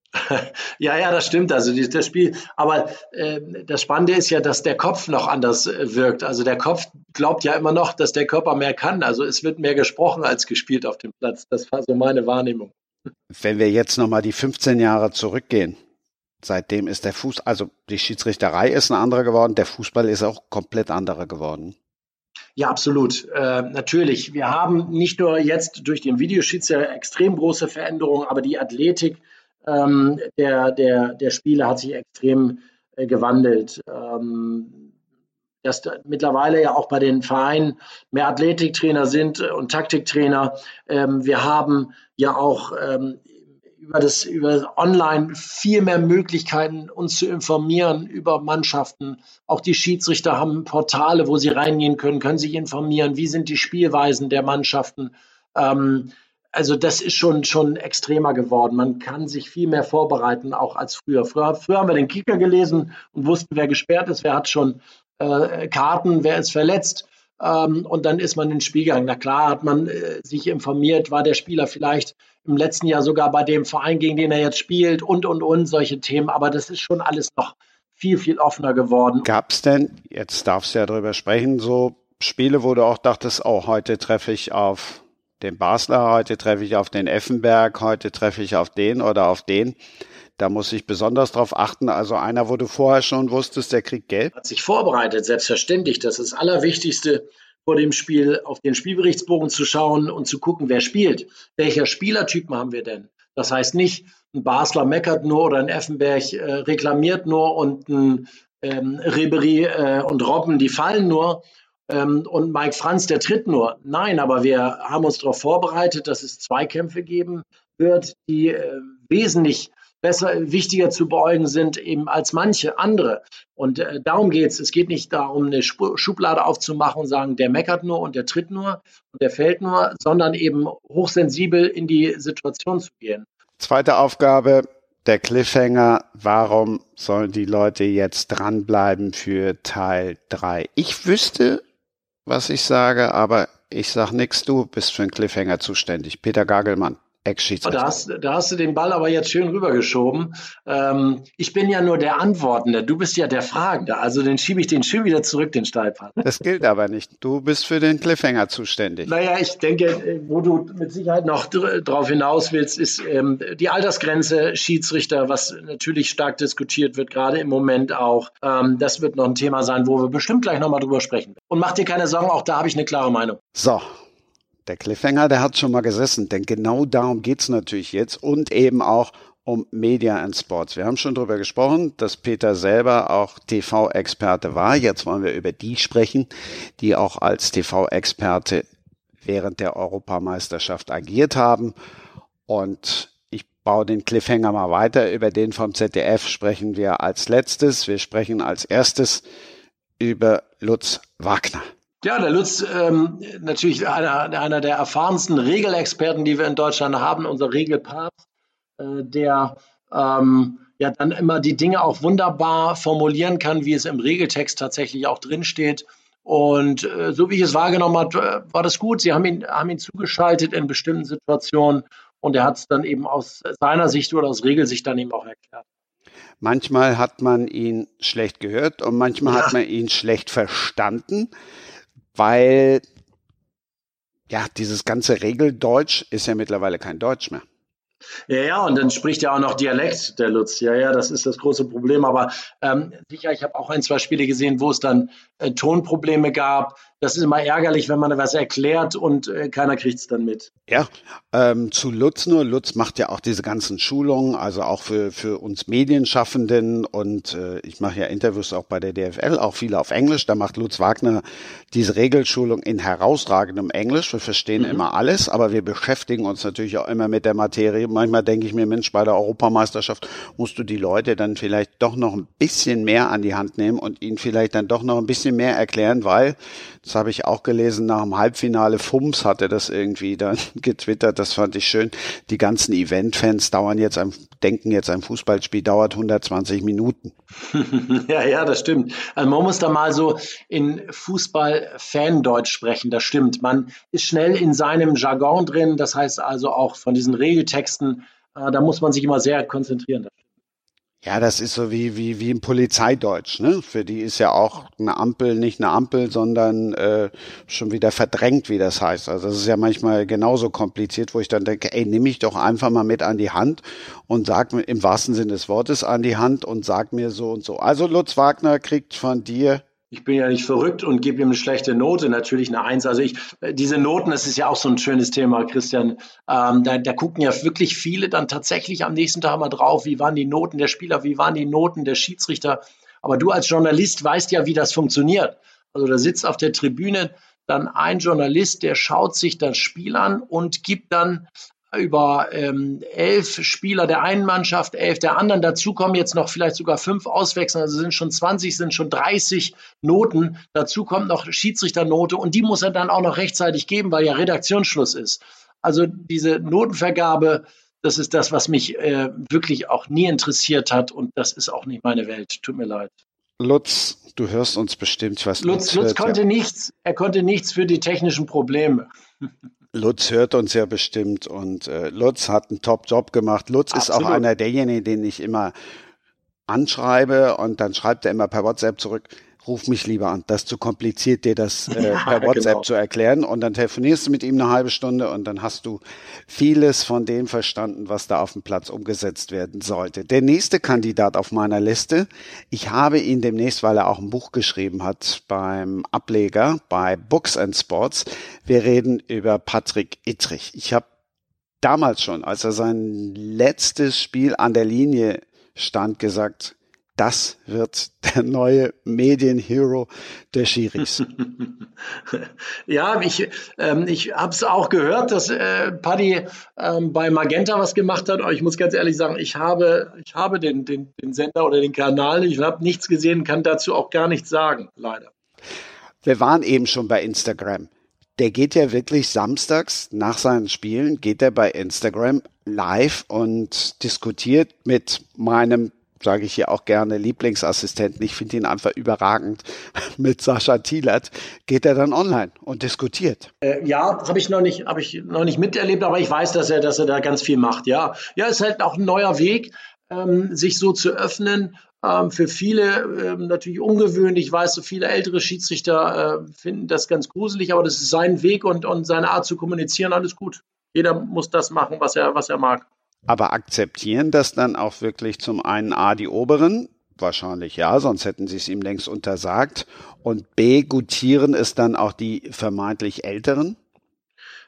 Ja, ja, das stimmt. Also die, das Spiel, aber äh, das Spannende ist ja, dass der Kopf noch anders äh, wirkt. Also der Kopf glaubt ja immer noch, dass der Körper mehr kann. Also es wird mehr gesprochen als gespielt auf dem Platz. Das war so meine Wahrnehmung. Wenn wir jetzt nochmal die fünfzehn Jahre zurückgehen, seitdem ist der Fuß, also die Schiedsrichterei ist eine andere geworden, der Fußball ist auch komplett anderer geworden. Ja, absolut. Äh, natürlich. Wir haben nicht nur jetzt durch den Videoschiedsrichter extrem große Veränderungen, aber die Athletik Ähm, der, der, der Spieler hat sich extrem äh, gewandelt. Ähm, dass da mittlerweile ja auch bei den Vereinen mehr Athletiktrainer sind und Taktiktrainer. Ähm, wir haben ja auch ähm, über das, über das Online viel mehr Möglichkeiten, uns zu informieren über Mannschaften. Auch die Schiedsrichter haben Portale, wo sie reingehen können, können sich informieren, wie sind die Spielweisen der Mannschaften. Ähm, Also das ist schon, schon extremer geworden. Man kann sich viel mehr vorbereiten, auch als früher. Früher, früher haben wir den Kicker gelesen und wussten, wer gesperrt ist, wer hat schon äh, Karten, wer ist verletzt. Ähm, und dann ist man ins Spiel gegangen. Na klar, hat man äh, sich informiert, war der Spieler vielleicht im letzten Jahr sogar bei dem Verein, gegen den er jetzt spielt und, und, und, solche Themen. Aber das ist schon alles noch viel, viel offener geworden. Gab es denn, jetzt darfst du ja drüber sprechen, so Spiele, wo du auch dachtest, oh, heute treffe ich auf den Basler, heute treffe ich auf den Effenberg, heute treffe ich auf den oder auf den. Da muss ich besonders drauf achten. Also einer, wo du vorher schon wusstest, der kriegt Gelb. Hat sich vorbereitet, selbstverständlich. Das ist das Allerwichtigste vor dem Spiel, auf den Spielberichtsbogen zu schauen und zu gucken, wer spielt. Welcher Spielertypen haben wir denn? Das heißt nicht, ein Basler meckert nur oder ein Effenberg äh, reklamiert nur und ein ähm, Ribery äh, und Robben, die fallen nur. Und Mike Franz, der tritt nur. Nein, aber wir haben uns darauf vorbereitet, dass es Zweikämpfe geben wird, die äh, wesentlich besser, wichtiger zu beäugen sind eben als manche andere. Und äh, darum geht es. Es geht nicht darum, eine Schublade aufzumachen und sagen, der meckert nur und der tritt nur und der fällt nur, sondern eben hochsensibel in die Situation zu gehen. Zweite Aufgabe, der Cliffhanger. Warum sollen die Leute jetzt dranbleiben für Teil drei? Ich wüsste, was ich sage, aber ich sag nichts. Du bist für den Cliffhanger zuständig. Peter Gagelmann, Ex-Schiedsrichter. Da hast, da hast du den Ball aber jetzt schön rübergeschoben. Ähm, ich bin ja nur der Antwortende. Du bist ja der Fragende. Also den schiebe ich den schön wieder zurück, den Steilpass. Das gilt aber nicht. Du bist für den Cliffhanger zuständig. Naja, ich denke, wo du mit Sicherheit noch dr- drauf hinaus willst, ist ähm, die Altersgrenze Schiedsrichter, was natürlich stark diskutiert wird, gerade im Moment auch. Ähm, das wird noch ein Thema sein, wo wir bestimmt gleich nochmal drüber sprechen. Und mach dir keine Sorgen, auch da habe ich eine klare Meinung. So. Der Cliffhanger, der hat schon mal gesessen, denn genau darum geht's natürlich jetzt und eben auch um Media and Sports. Wir haben schon darüber gesprochen, dass Peter selber auch T V-Experte war. Jetzt wollen wir über die sprechen, die auch als T V-Experte während der Europameisterschaft agiert haben. Und ich baue den Cliffhanger mal weiter. Über den vom Z D F sprechen wir als letztes. Wir sprechen als erstes über Lutz Wagner. Ja, der Lutz, ähm, natürlich einer, einer der erfahrensten Regelexperten, die wir in Deutschland haben, unser Regelpapst, äh, der ähm, ja dann immer die Dinge auch wunderbar formulieren kann, wie es im Regeltext tatsächlich auch drinsteht. Und äh, so wie ich es wahrgenommen habe, war das gut. Sie haben ihn, haben ihn zugeschaltet in bestimmten Situationen und er hat es dann eben aus seiner Sicht oder aus Regelsicht dann eben auch erklärt. Manchmal hat man ihn schlecht gehört und manchmal Ja. hat man ihn schlecht verstanden, weil ja dieses ganze Regeldeutsch ist ja mittlerweile kein Deutsch mehr. Ja, ja, und dann spricht er auch noch Dialekt, der Lutz. Ja, ja, das ist das große Problem. Aber ähm, sicher, ich habe auch ein, zwei Spiele gesehen, wo es dann äh, Tonprobleme gab. Das ist immer ärgerlich, wenn man was erklärt und äh, keiner kriegt es dann mit. Ja, ähm, zu Lutz nur. Lutz macht ja auch diese ganzen Schulungen, also auch für für uns Medienschaffenden und äh, ich mache ja Interviews auch bei der D F L, auch viele auf Englisch. Da macht Lutz Wagner diese Regelschulung in herausragendem Englisch. Wir verstehen mhm. immer alles, aber wir beschäftigen uns natürlich auch immer mit der Materie. Manchmal denke ich mir, Mensch, bei der Europameisterschaft musst du die Leute dann vielleicht doch noch ein bisschen mehr an die Hand nehmen und ihnen vielleicht dann doch noch ein bisschen mehr erklären, weil, das habe ich auch gelesen, nach dem Halbfinale Fums hatte das irgendwie dann getwittert, das fand ich schön. Die ganzen Event-Fans dauern jetzt ein, denken jetzt, ein Fußballspiel dauert hundertzwanzig Minuten. Ja, ja, das stimmt. Also man muss da mal so in Fußball-Fan-Deutsch sprechen, das stimmt. Man ist schnell in seinem Jargon drin, das heißt also auch von diesen Regeltexten, äh, da muss man sich immer sehr konzentrieren. Ja, das ist so wie wie wie im Polizeideutsch, ne? Für die ist ja auch eine Ampel nicht eine Ampel, sondern äh, schon wieder verdrängt, wie das heißt. Also das ist ja manchmal genauso kompliziert, wo ich dann denke, ey, nimm mich doch einfach mal mit an die Hand und sag mir im wahrsten Sinne des Wortes an die Hand und sag mir so und so. Also Lutz Wagner kriegt von dir. Ich bin ja nicht verrückt und gebe ihm eine schlechte Note, natürlich eine Eins. Also ich, diese Noten, das ist ja auch so ein schönes Thema, Christian. Ähm, da, da gucken ja wirklich viele dann tatsächlich am nächsten Tag mal drauf, wie waren die Noten der Spieler, wie waren die Noten der Schiedsrichter. Aber du als Journalist weißt ja, wie das funktioniert. Also da sitzt auf der Tribüne dann ein Journalist, der schaut sich das Spiel an und gibt dann über ähm, elf Spieler der einen Mannschaft, elf der anderen. Dazu kommen jetzt noch vielleicht sogar fünf Auswechseln, also sind schon zwanzig, sind schon dreißig Noten. Dazu kommt noch Schiedsrichternote und die muss er dann auch noch rechtzeitig geben, weil ja Redaktionsschluss ist. Also diese Notenvergabe, das ist das, was mich äh, wirklich auch nie interessiert hat und das ist auch nicht meine Welt. Tut mir leid. Lutz, du hörst uns bestimmt, was Lutz, Lutz, Lutz konnte ja. nichts, er konnte nichts für die technischen Probleme. Lutz hört uns ja bestimmt und äh, Lutz hat einen Top-Job gemacht. Lutz Absolut. ist auch einer derjenigen, den ich immer anschreibe und dann schreibt er immer per WhatsApp zurück, ruf mich lieber an, das ist zu kompliziert, dir das äh, Ja, per WhatsApp genau. zu erklären und dann telefonierst du mit ihm eine halbe Stunde und dann hast du vieles von dem verstanden, was da auf dem Platz umgesetzt werden sollte. Der nächste Kandidat auf meiner Liste, ich habe ihn demnächst, weil er auch ein Buch geschrieben hat beim Ableger bei Books and Sports. Wir reden über Patrick Ittrich. Ich habe damals schon, als er sein letztes Spiel an der Linie stand, gesagt, das wird der neue Medienhero der Schiris. Ja, ich, ähm, ich habe es auch gehört, dass äh, Paddy ähm, bei Magenta was gemacht hat. Aber ich muss ganz ehrlich sagen, ich habe, ich habe den, den, den Sender oder den Kanal nicht, ich habe nichts gesehen, kann dazu auch gar nichts sagen, leider. Wir waren eben schon bei Instagram. Der geht ja wirklich samstags nach seinen Spielen, geht er bei Instagram live und diskutiert mit meinem, sage ich hier auch gerne, Lieblingsassistenten. Ich finde ihn einfach überragend. Mit Sascha Thielert geht er dann online und diskutiert. Äh, ja, habe ich noch nicht, habe ich noch nicht miterlebt, aber ich weiß, dass er, dass er da ganz viel macht. Ja, ja, ist halt auch ein neuer Weg, ähm, sich so zu öffnen. Ähm, für viele ähm, natürlich ungewöhnlich. Ich weiß, so viele ältere Schiedsrichter äh, finden das ganz gruselig, aber das ist sein Weg und, und seine Art zu kommunizieren. Alles gut. Jeder muss das machen, was er, was er mag. Aber akzeptieren das dann auch wirklich zum einen A, die Oberen? Wahrscheinlich ja, sonst hätten sie es ihm längst untersagt. Und B, gutieren es dann auch die vermeintlich Älteren?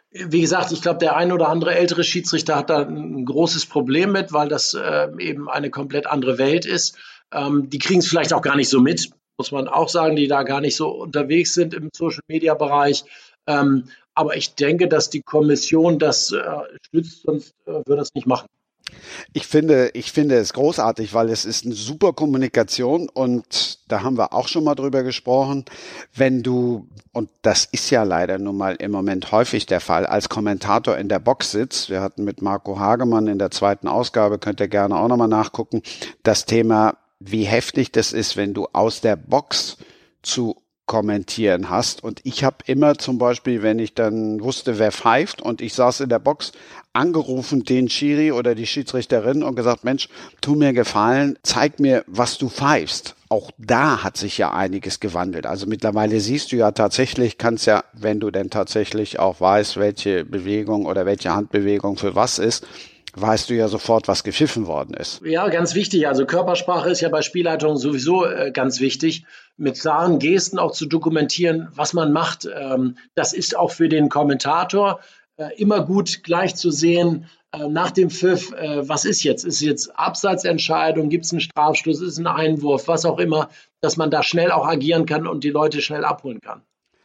Wie gesagt, ich glaube, der ein oder andere ältere Schiedsrichter hat da ein großes Problem mit, weil das äh, eben eine komplett andere Welt ist. Ähm, die kriegen es vielleicht auch gar nicht so mit, muss man auch sagen, die da gar nicht so unterwegs sind im Social-Media-Bereich. Ähm, aber ich denke, dass die Kommission das äh, stützt, sonst äh, würde das nicht machen. Ich finde, ich finde es großartig, weil es ist eine super Kommunikation und da haben wir auch schon mal drüber gesprochen, wenn du, und das ist ja leider nun mal im Moment häufig der Fall, als Kommentator in der Box sitzt, wir hatten mit Marco Hagemann in der zweiten Ausgabe, könnt ihr gerne auch nochmal nachgucken, das Thema, wie heftig das ist, wenn du aus der Box zu kommentieren hast. Und ich habe immer zum Beispiel, wenn ich dann wusste, wer pfeift und ich saß in der Box, angerufen den Schiri oder die Schiedsrichterin und gesagt, Mensch, tu mir Gefallen, zeig mir, was du pfeifst. Auch da hat sich ja einiges gewandelt. Also mittlerweile siehst du ja tatsächlich, kannst ja, wenn du denn tatsächlich auch weißt, welche Bewegung oder welche Handbewegung für was ist, weißt du ja sofort, was gepfiffen worden ist. Ja, ganz wichtig. Also Körpersprache ist ja bei Spielleitungen sowieso äh, ganz wichtig, mit klaren Gesten auch zu dokumentieren, was man macht. Ähm, das ist auch für den Kommentator äh, immer gut gleich zu sehen, äh, nach dem Pfiff, äh, was ist jetzt? Ist es jetzt Abseitsentscheidung, gibt es einen Strafstoß, ist es ein Einwurf, was auch immer, dass man da schnell auch agieren kann und die Leute schnell abholen kann.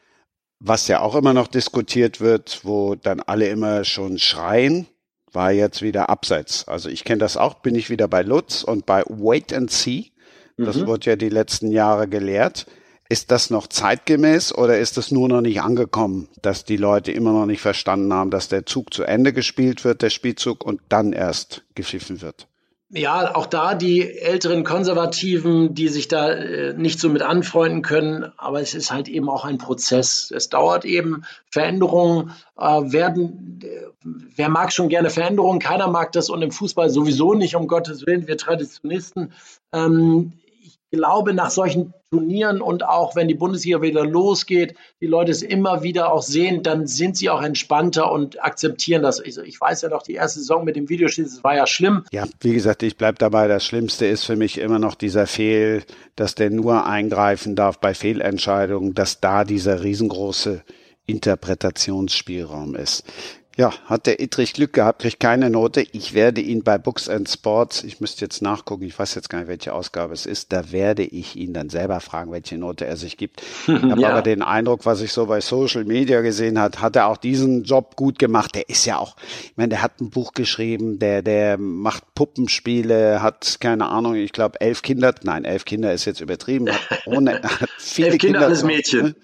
Was ja auch immer noch diskutiert wird, wo dann alle immer schon schreien, war jetzt wieder abseits. Also ich kenne das auch, bin ich wieder bei Lutz und bei Wait and See. Das mhm. wurde ja die letzten Jahre gelehrt. Ist das noch zeitgemäß oder ist es nur noch nicht angekommen, dass die Leute immer noch nicht verstanden haben, dass der Zug zu Ende gespielt wird, der Spielzug, und dann erst gepfiffen wird? Ja, auch da die älteren Konservativen, die sich da äh, nicht so mit anfreunden können, aber es ist halt eben auch ein Prozess. Es dauert eben, Veränderungen äh, werden, äh, wer mag schon gerne Veränderungen, keiner mag das und im Fußball sowieso nicht, um Gottes Willen, wir Traditionisten. Ähm, ich glaube, nach solchen Turnieren und auch wenn die Bundesliga wieder losgeht, die Leute es immer wieder auch sehen, dann sind sie auch entspannter und akzeptieren das. Ich, ich weiß ja noch, die erste Saison mit dem Videoschießen, das war ja schlimm. Ja, wie gesagt, ich bleib dabei. Das Schlimmste ist für mich immer noch dieser Fehl, dass der nur eingreifen darf bei Fehlentscheidungen, dass da dieser riesengroße Interpretationsspielraum ist. Ja, hat der Ittrich Glück gehabt, kriegt keine Note. Ich werde ihn bei Books and Sports, ich müsste jetzt nachgucken, ich weiß jetzt gar nicht, welche Ausgabe es ist, da werde ich ihn dann selber fragen, welche Note er sich gibt. Ich habe ja. aber den Eindruck, was ich so bei Social Media gesehen hat, hat er auch diesen Job gut gemacht. Der ist ja auch, ich meine, der hat ein Buch geschrieben, der der macht Puppenspiele, hat, keine Ahnung, ich glaube elf Kinder, nein, elf Kinder ist jetzt übertrieben, hat, ohne, hat viele elf Kinder, Kinder, alles Mädchen.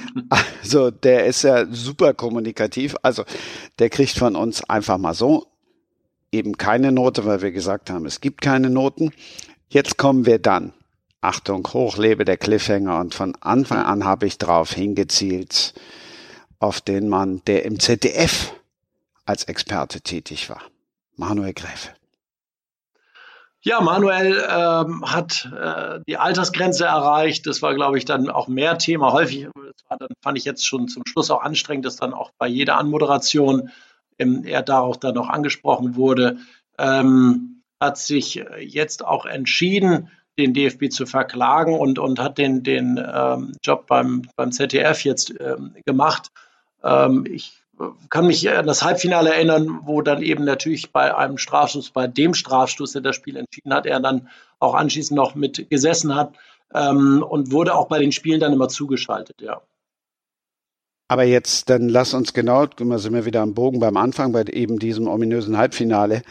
Also der ist ja super kommunikativ, also der kriegt von uns einfach mal so eben keine Note, weil wir gesagt haben, es gibt keine Noten. Jetzt kommen wir dann, Achtung, hoch lebe der Cliffhanger, und von Anfang an habe ich drauf hingezielt auf den Mann, der im Z D F als Experte tätig war, Manuel Gräfe. Ja, Manuel ähm, hat äh, die Altersgrenze erreicht. Das war, glaube ich, dann auch mehr Thema. Häufig, das war dann, fand ich jetzt schon zum Schluss auch anstrengend, dass dann auch bei jeder Anmoderation ähm, er darauf dann noch angesprochen wurde. Ähm, hat sich jetzt auch entschieden, den D F B zu verklagen und, und hat den, den ähm, Job beim, beim Z D F jetzt ähm, gemacht. Ähm, ich kann mich an das Halbfinale erinnern, wo dann eben natürlich bei einem Strafstoß, bei dem Strafstoß, der das Spiel entschieden hat, er dann auch anschließend noch mit gesessen hat ähm, und wurde auch bei den Spielen dann immer zugeschaltet, ja. Aber jetzt, dann lass uns genau, sind wir wieder am Bogen beim Anfang, bei eben diesem ominösen Halbfinale,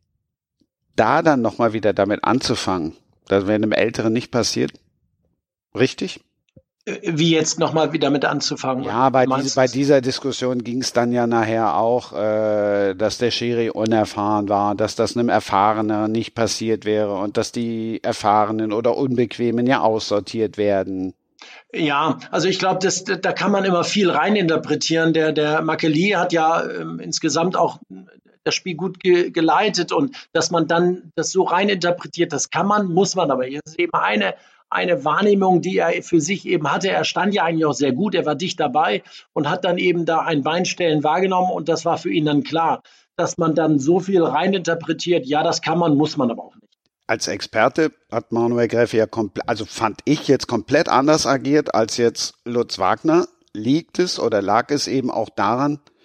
da dann nochmal wieder damit anzufangen, das wäre einem Älteren nicht passiert, richtig? Wie jetzt nochmal wieder mit anzufangen? Ja, bei, diese, bei dieser Diskussion ging es dann ja nachher auch, äh, dass der Schiri unerfahren war, dass das einem Erfahrenen nicht passiert wäre und dass die Erfahrenen oder Unbequemen ja aussortiert werden. Ja, also ich glaube, das, da kann man immer viel reininterpretieren. Der, der Makeli hat ja ähm, insgesamt auch das Spiel gut ge- geleitet und dass man dann das so reininterpretiert, das kann man, muss man aber. Hier ist eben eine eine Wahrnehmung, die er für sich eben hatte. Er stand ja eigentlich auch sehr gut, er war dicht dabei und hat dann eben da ein Beinstellen wahrgenommen und das war für ihn dann klar. Dass man dann so viel reininterpretiert, ja, das kann man, muss man aber auch nicht. Als Experte hat Manuel Gräfe ja komplett, also fand ich jetzt komplett anders agiert als jetzt Lutz Wagner. Liegt es oder lag es eben auch daran,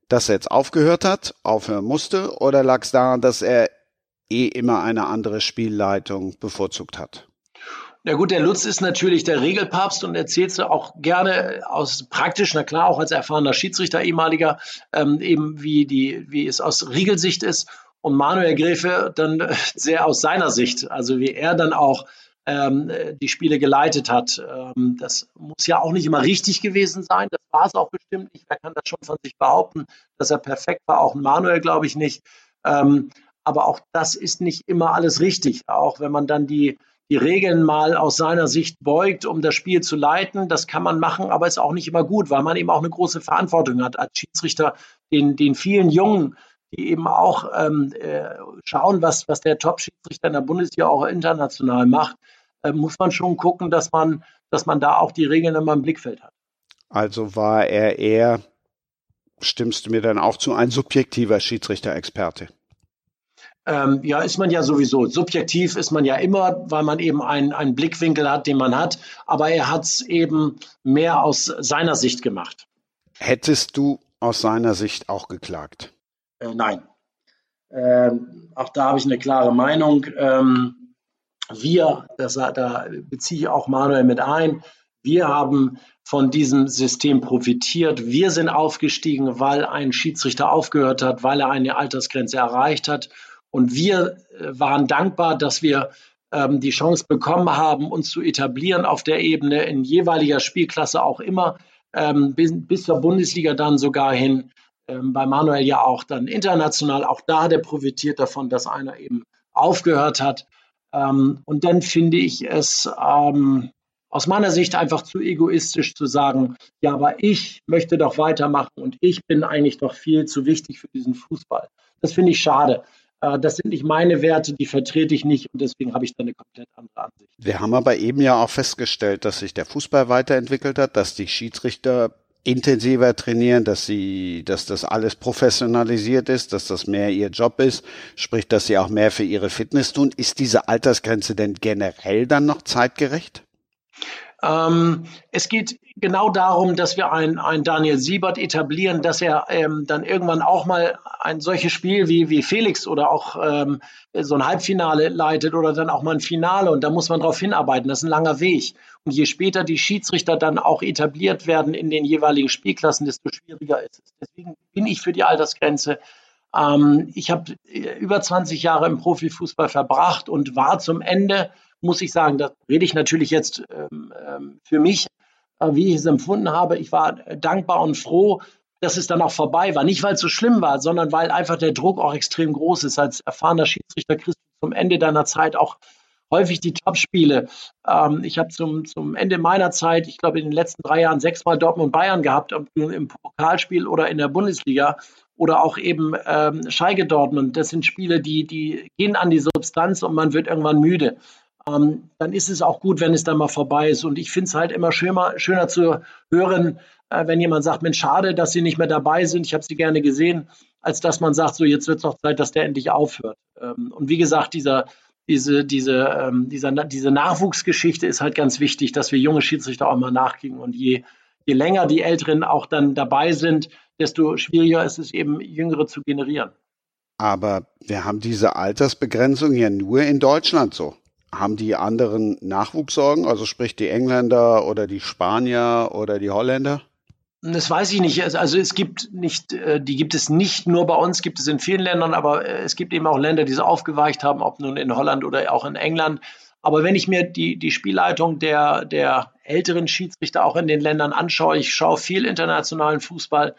dass er jetzt aufgehört hat, aufhören musste, oder lag es daran, dass er eh immer eine andere Spielleitung bevorzugt hat? Na gut, der Lutz ist natürlich der Regelpapst und erzählt es auch gerne aus praktisch, na klar, auch als erfahrener Schiedsrichter, ehemaliger, ähm, eben wie die, wie es aus Regelsicht ist. Und Manuel Gräfe dann sehr aus seiner Sicht, also wie er dann auch ähm, die Spiele geleitet hat. Ähm, das muss ja auch nicht immer richtig gewesen sein. Das war es auch bestimmt nicht. Wer kann das schon von sich behaupten, dass er perfekt war? Auch Manuel, glaube ich, nicht. Ähm, aber auch das ist nicht immer alles richtig. Auch wenn man dann die die Regeln mal aus seiner Sicht beugt, um das Spiel zu leiten. Das kann man machen, aber ist auch nicht immer gut, weil man eben auch eine große Verantwortung hat als Schiedsrichter, den, den vielen Jungen, die eben auch ähm, äh, schauen, was, was der Top-Schiedsrichter in der Bundesliga auch international macht, äh, muss man schon gucken, dass man, dass man da auch die Regeln immer im Blickfeld hat. Also war er eher, stimmst du mir dann auch zu, ein subjektiver Schiedsrichter-Experte? Ähm, ja, ist man ja sowieso. Subjektiv ist man ja immer, weil man eben einen, einen Blickwinkel hat, den man hat. Aber er hat es eben mehr aus seiner Sicht gemacht. Hättest du aus seiner Sicht auch geklagt? Äh, nein. Ähm, auch da habe ich eine klare Meinung. Ähm, wir, das, da beziehe ich auch Manuel mit ein, wir haben von diesem System profitiert. Wir sind aufgestiegen, weil ein Schiedsrichter aufgehört hat, weil er eine Altersgrenze erreicht hat. Und wir waren dankbar, dass wir ähm, die Chance bekommen haben, uns zu etablieren auf der Ebene in jeweiliger Spielklasse auch immer, ähm, bis, bis zur Bundesliga dann sogar hin. Ähm, bei Manuel ja auch dann international. Auch da hat er profitiert davon, dass einer eben aufgehört hat. Ähm, und dann finde ich es ähm, aus meiner Sicht einfach zu egoistisch zu sagen, ja, aber ich möchte doch weitermachen und ich bin eigentlich doch viel zu wichtig für diesen Fußball. Das finde ich schade. Das sind nicht meine Werte, die vertrete ich nicht und deswegen habe ich da eine komplett andere Ansicht. Wir haben aber eben ja auch festgestellt, dass sich der Fußball weiterentwickelt hat, dass die Schiedsrichter intensiver trainieren, dass sie, dass das alles professionalisiert ist, dass das mehr ihr Job ist, sprich, dass sie auch mehr für ihre Fitness tun. Ist diese Altersgrenze denn generell dann noch zeitgerecht? Ähm, es geht genau darum, dass wir einen, einen Daniel Siebert etablieren, dass er ähm, dann irgendwann auch mal ein solches Spiel wie, wie Felix oder auch ähm, so ein Halbfinale leitet oder dann auch mal ein Finale. Und da muss man drauf hinarbeiten. Das ist ein langer Weg. Und je später die Schiedsrichter dann auch etabliert werden in den jeweiligen Spielklassen, desto schwieriger ist es. Deswegen bin ich für die Altersgrenze. Ähm, ich habe über zwanzig Jahre im Profifußball verbracht und war zum Ende, muss ich sagen, da rede ich natürlich jetzt ähm, für mich, äh, wie ich es empfunden habe. Ich war dankbar und froh, dass es dann auch vorbei war. Nicht, weil es so schlimm war, sondern weil einfach der Druck auch extrem groß ist. Als erfahrener Schiedsrichter kriegst du zum Ende deiner Zeit auch häufig die Topspiele. Ähm, ich habe zum, zum Ende meiner Zeit, ich glaube in den letzten drei Jahren sechsmal Dortmund Bayern gehabt, im Pokalspiel oder in der Bundesliga. Oder auch eben ähm, Schalke Dortmund. Das sind Spiele, die, die gehen an die Substanz und man wird irgendwann müde. Ähm, dann ist es auch gut, wenn es dann mal vorbei ist. Und ich finde es halt immer schöner, schöner zu hören, äh, wenn jemand sagt, Mensch, schade, dass Sie nicht mehr dabei sind. Ich habe Sie gerne gesehen, als dass man sagt, so jetzt wird es noch Zeit, dass der endlich aufhört. Ähm, und wie gesagt, dieser, diese, diese, ähm, dieser, diese Nachwuchsgeschichte ist halt ganz wichtig, dass wir junge Schiedsrichter auch mal nachkriegen. Und je, je länger die Älteren auch dann dabei sind, desto schwieriger ist es eben, Jüngere zu generieren. Aber wir haben diese Altersbegrenzung ja nur in Deutschland so. Haben die anderen Nachwuchssorgen, also sprich die Engländer oder die Spanier oder die Holländer? Das weiß ich nicht. Also es gibt nicht, die gibt es nicht nur bei uns, gibt es in vielen Ländern, aber es gibt eben auch Länder, die es aufgeweicht haben, ob nun in Holland oder auch in England. Aber wenn ich mir die, die Spielleitung der, der älteren Schiedsrichter auch in den Ländern anschaue, ich schaue viel internationalen Fußball,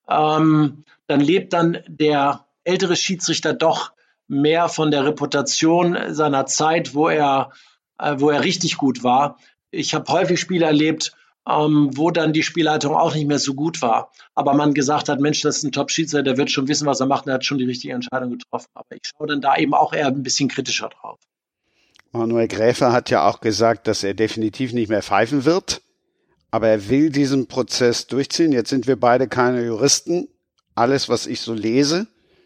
ähm, dann lebt dann der ältere Schiedsrichter doch mehr von der Reputation seiner Zeit, wo er, äh, wo er richtig gut war. Ich habe häufig Spiele erlebt, ähm, wo dann die Spielleitung auch nicht mehr so gut war. Aber man gesagt hat, Mensch, das ist ein Top-Schiedsrichter, der wird schon wissen, was er macht, der hat schon die richtige Entscheidung getroffen. Aber ich schaue dann da eben auch eher ein bisschen kritischer drauf. Manuel Gräfe hat ja auch gesagt, dass er definitiv nicht mehr pfeifen wird, aber er will diesen Prozess durchziehen. Jetzt sind wir beide keine Juristen. Alles, was ich so lese,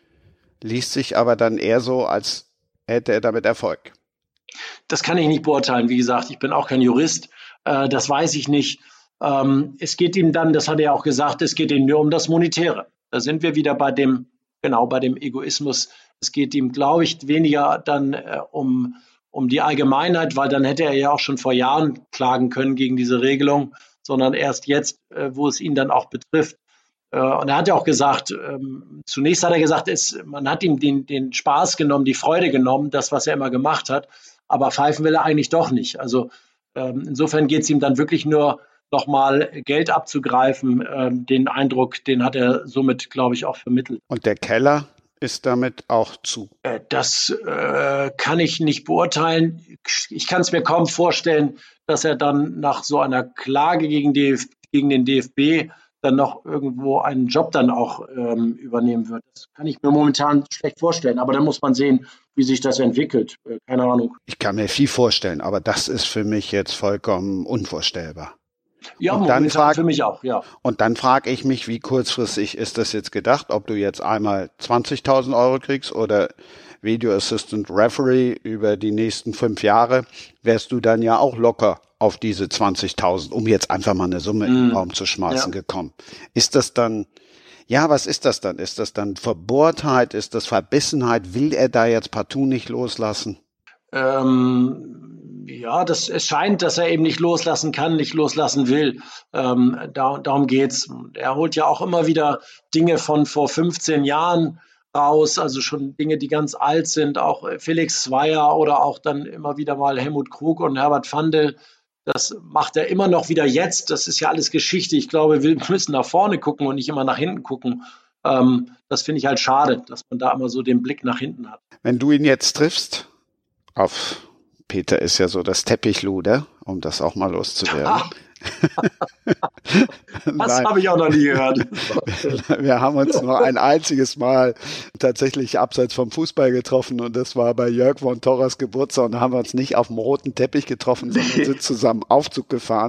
liest sich aber dann eher so, als hätte er damit Erfolg. Das kann ich nicht beurteilen. Wie gesagt, ich bin auch kein Jurist. Das weiß ich nicht. Es geht ihm dann, das hat er auch gesagt, es geht ihm nur um das Monetäre. Da sind wir wieder bei dem, genau, bei dem Egoismus. Es geht ihm, glaube ich, weniger dann äh, um, um die Allgemeinheit, weil dann hätte er ja auch schon vor Jahren klagen können gegen diese Regelung, sondern erst jetzt, äh, wo es ihn dann auch betrifft. Äh, und er hat ja auch gesagt, ähm, zunächst hat er gesagt, es, man hat ihm den, den Spaß genommen, die Freude genommen, das, was er immer gemacht hat. Aber pfeifen will er eigentlich doch nicht. Also ähm, insofern geht es ihm dann wirklich nur nochmal Geld abzugreifen. Ähm, den Eindruck, den hat er somit, glaube ich, auch vermittelt. Und der Keller ist damit auch zu. Äh, das äh, kann ich nicht beurteilen. Ich kann es mir kaum vorstellen, dass er dann nach so einer Klage gegen, D F, gegen den D F B dann noch irgendwo einen Job dann auch ähm, übernehmen wird. Das kann ich mir momentan schlecht vorstellen. Aber dann muss man sehen, wie sich das entwickelt. Äh, keine Ahnung. Ich kann mir viel vorstellen, aber das ist für mich jetzt vollkommen unvorstellbar. Ja, und dann frag, für mich auch, ja. Und dann frage ich mich, wie kurzfristig ist das jetzt gedacht, ob du jetzt einmal zwanzigtausend Euro kriegst oder Video Assistant Referee über die nächsten fünf Jahre, wärst du dann ja auch locker auf diese zwanzigtausend, um jetzt einfach mal eine Summe mm. in den Raum zu schmeißen, ja. gekommen. Ist das dann, ja, was ist das dann? Ist das dann Verbohrtheit? Ist das Verbissenheit? Will er da jetzt partout nicht loslassen? Ähm, ja, das, es scheint, dass er eben nicht loslassen kann, nicht loslassen will. Ähm, da, darum geht's. Er holt ja auch immer wieder Dinge von vor fünfzehn Jahren raus, also schon Dinge, die ganz alt sind, auch Felix Zweier oder auch dann immer wieder mal Helmut Krug und Herbert Vandel. Das macht er immer noch wieder jetzt. Das ist ja alles Geschichte. Ich glaube, wir müssen nach vorne gucken und nicht immer nach hinten gucken. Ähm, das finde ich halt schade, dass man da immer so den Blick nach hinten hat. Wenn du ihn jetzt triffst, auf Peter ist ja so das Teppichluder, um das auch mal loszuwerden. Das habe ich auch noch nie gehört. Wir haben uns nur ein einziges Mal tatsächlich abseits vom Fußball getroffen und das war bei Jörg von Torras Geburtstag und da haben wir uns nicht auf dem roten Teppich getroffen, sondern sind zusammen Aufzug gefahren.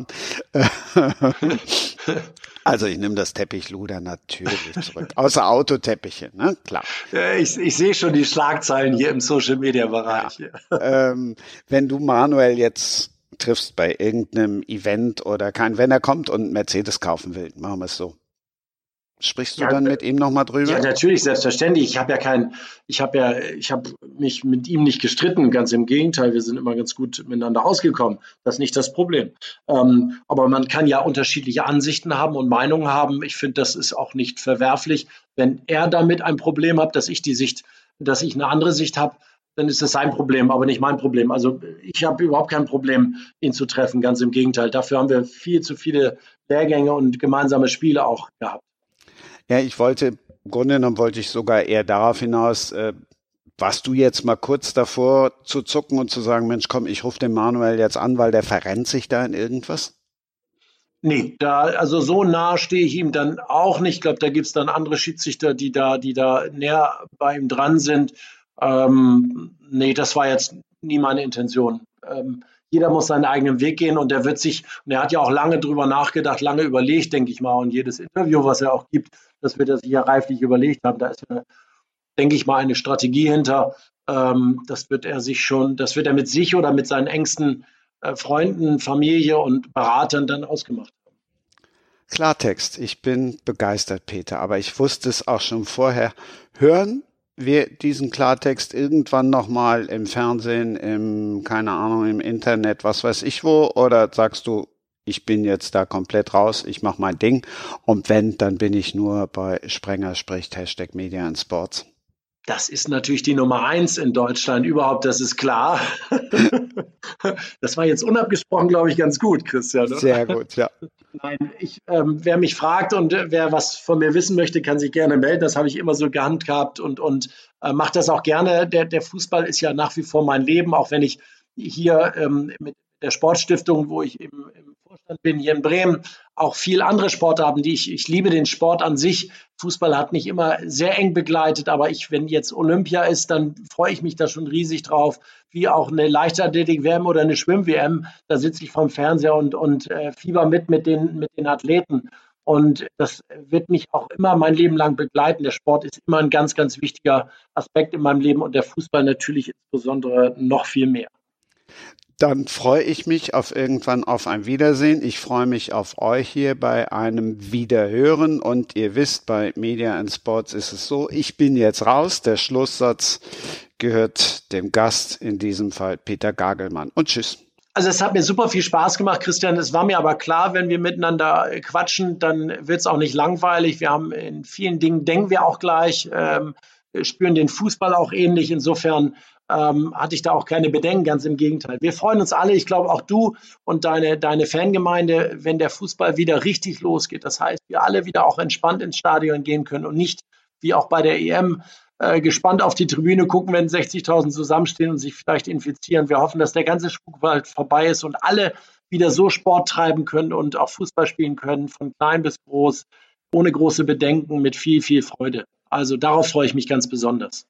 Also ich nehme das Teppichluder natürlich zurück. Außer Autoteppiche, ne? Klar. Ich, ich sehe schon die Schlagzeilen hier im Social-Media-Bereich. Ja. Ähm, wenn du Manuel jetzt triffst bei irgendeinem Event oder kein, wenn er kommt und einen Mercedes kaufen will, machen wir es so. Sprichst du ja, dann mit ihm nochmal drüber? Ja, natürlich, selbstverständlich. Ich habe ja kein, ich habe ja, ich habe mich mit ihm nicht gestritten, ganz im Gegenteil, wir sind immer ganz gut miteinander ausgekommen. Das ist nicht das Problem. Ähm, aber man kann ja unterschiedliche Ansichten haben und Meinungen haben. Ich finde, das ist auch nicht verwerflich. Wenn er damit ein Problem hat, dass ich die Sicht, dass ich eine andere Sicht habe, dann ist das sein Problem, aber nicht mein Problem. Also ich habe überhaupt kein Problem, ihn zu treffen, ganz im Gegenteil. Dafür haben wir viel zu viele Lehrgänge und gemeinsame Spiele auch gehabt. Ja, ich wollte, im Grunde genommen wollte ich sogar eher darauf hinaus, äh, warst du jetzt mal kurz davor zu zucken und zu sagen, Mensch, komm, ich rufe den Manuel jetzt an, weil der verrennt sich da in irgendwas? Nee, da, also so nah stehe ich ihm dann auch nicht. Ich glaube, da gibt es dann andere Schiedsrichter, die da, die da näher bei ihm dran sind. Ähm, nee, das war jetzt nie meine Intention. Ähm, jeder muss seinen eigenen Weg gehen und er wird sich, und er hat ja auch lange drüber nachgedacht, lange überlegt, denke ich mal, und jedes Interview, was er auch gibt, das wird er sich ja reiflich überlegt haben. Da ist, eine, denke ich mal, eine Strategie hinter. Ähm, das wird er sich schon, das wird er mit sich oder mit seinen engsten äh, Freunden, Familie und Beratern dann ausgemacht haben. Klartext, ich bin begeistert, Peter, aber ich wusste es auch schon vorher. Hören wir diesen Klartext irgendwann nochmal im Fernsehen, im, keine Ahnung, im Internet, was weiß ich wo, oder sagst du, ich bin jetzt da komplett raus, ich mache mein Ding und wenn, dann bin ich nur bei Sprenger spricht Hashtag Media and Sports. Das ist natürlich die Nummer eins in Deutschland überhaupt, das ist klar. Das war jetzt unabgesprochen, glaube ich, ganz gut, Christian. Oder? Sehr gut, ja. Nein, ich, ähm, wer mich fragt und äh, wer was von mir wissen möchte, kann sich gerne melden. Das habe ich immer so gehandhabt und, und äh, mache das auch gerne. Der, der Fußball ist ja nach wie vor mein Leben, auch wenn ich hier ähm, mit der Sportstiftung, wo ich im, im Vorstand bin, hier in Bremen, auch viel andere Sportarten, die ich, ich liebe den Sport an sich. Fußball hat mich immer sehr eng begleitet, aber ich, wenn jetzt Olympia ist, dann freue ich mich da schon riesig drauf, wie auch eine Leichtathletik-W M oder eine Schwimm-W M. Da sitze ich vorm Fernseher und, und äh, fieber mit mit den, mit den Athleten. Und das wird mich auch immer mein Leben lang begleiten. Der Sport ist immer ein ganz, ganz wichtiger Aspekt in meinem Leben und der Fußball natürlich insbesondere noch viel mehr. Dann freue ich mich auf irgendwann auf ein Wiedersehen. Ich freue mich auf euch hier bei einem Wiederhören. Und ihr wisst, bei Media and Sports ist es so, ich bin jetzt raus. Der Schlusssatz gehört dem Gast, in diesem Fall Peter Gagelmann. Und tschüss. Also es hat mir super viel Spaß gemacht, Christian. Es war mir aber klar, wenn wir miteinander quatschen, dann wird es auch nicht langweilig. Wir haben in vielen Dingen, denken wir auch gleich, ähm, spüren den Fußball auch ähnlich. Insofern ähm, hatte ich da auch keine Bedenken, ganz im Gegenteil. Wir freuen uns alle, ich glaube auch du und deine, deine Fangemeinde, wenn der Fußball wieder richtig losgeht. Das heißt, wir alle wieder auch entspannt ins Stadion gehen können und nicht wie auch bei der E M Äh, gespannt auf die Tribüne gucken, wenn sechzigtausend zusammenstehen und sich vielleicht infizieren. Wir hoffen, dass der ganze Spuk bald vorbei ist und alle wieder so Sport treiben können und auch Fußball spielen können, von klein bis groß, ohne große Bedenken, mit viel, viel Freude. Also darauf freue ich mich ganz besonders.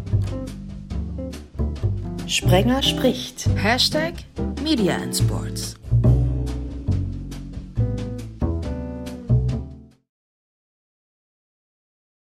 Sprenger spricht. Hashtag Media and Sports.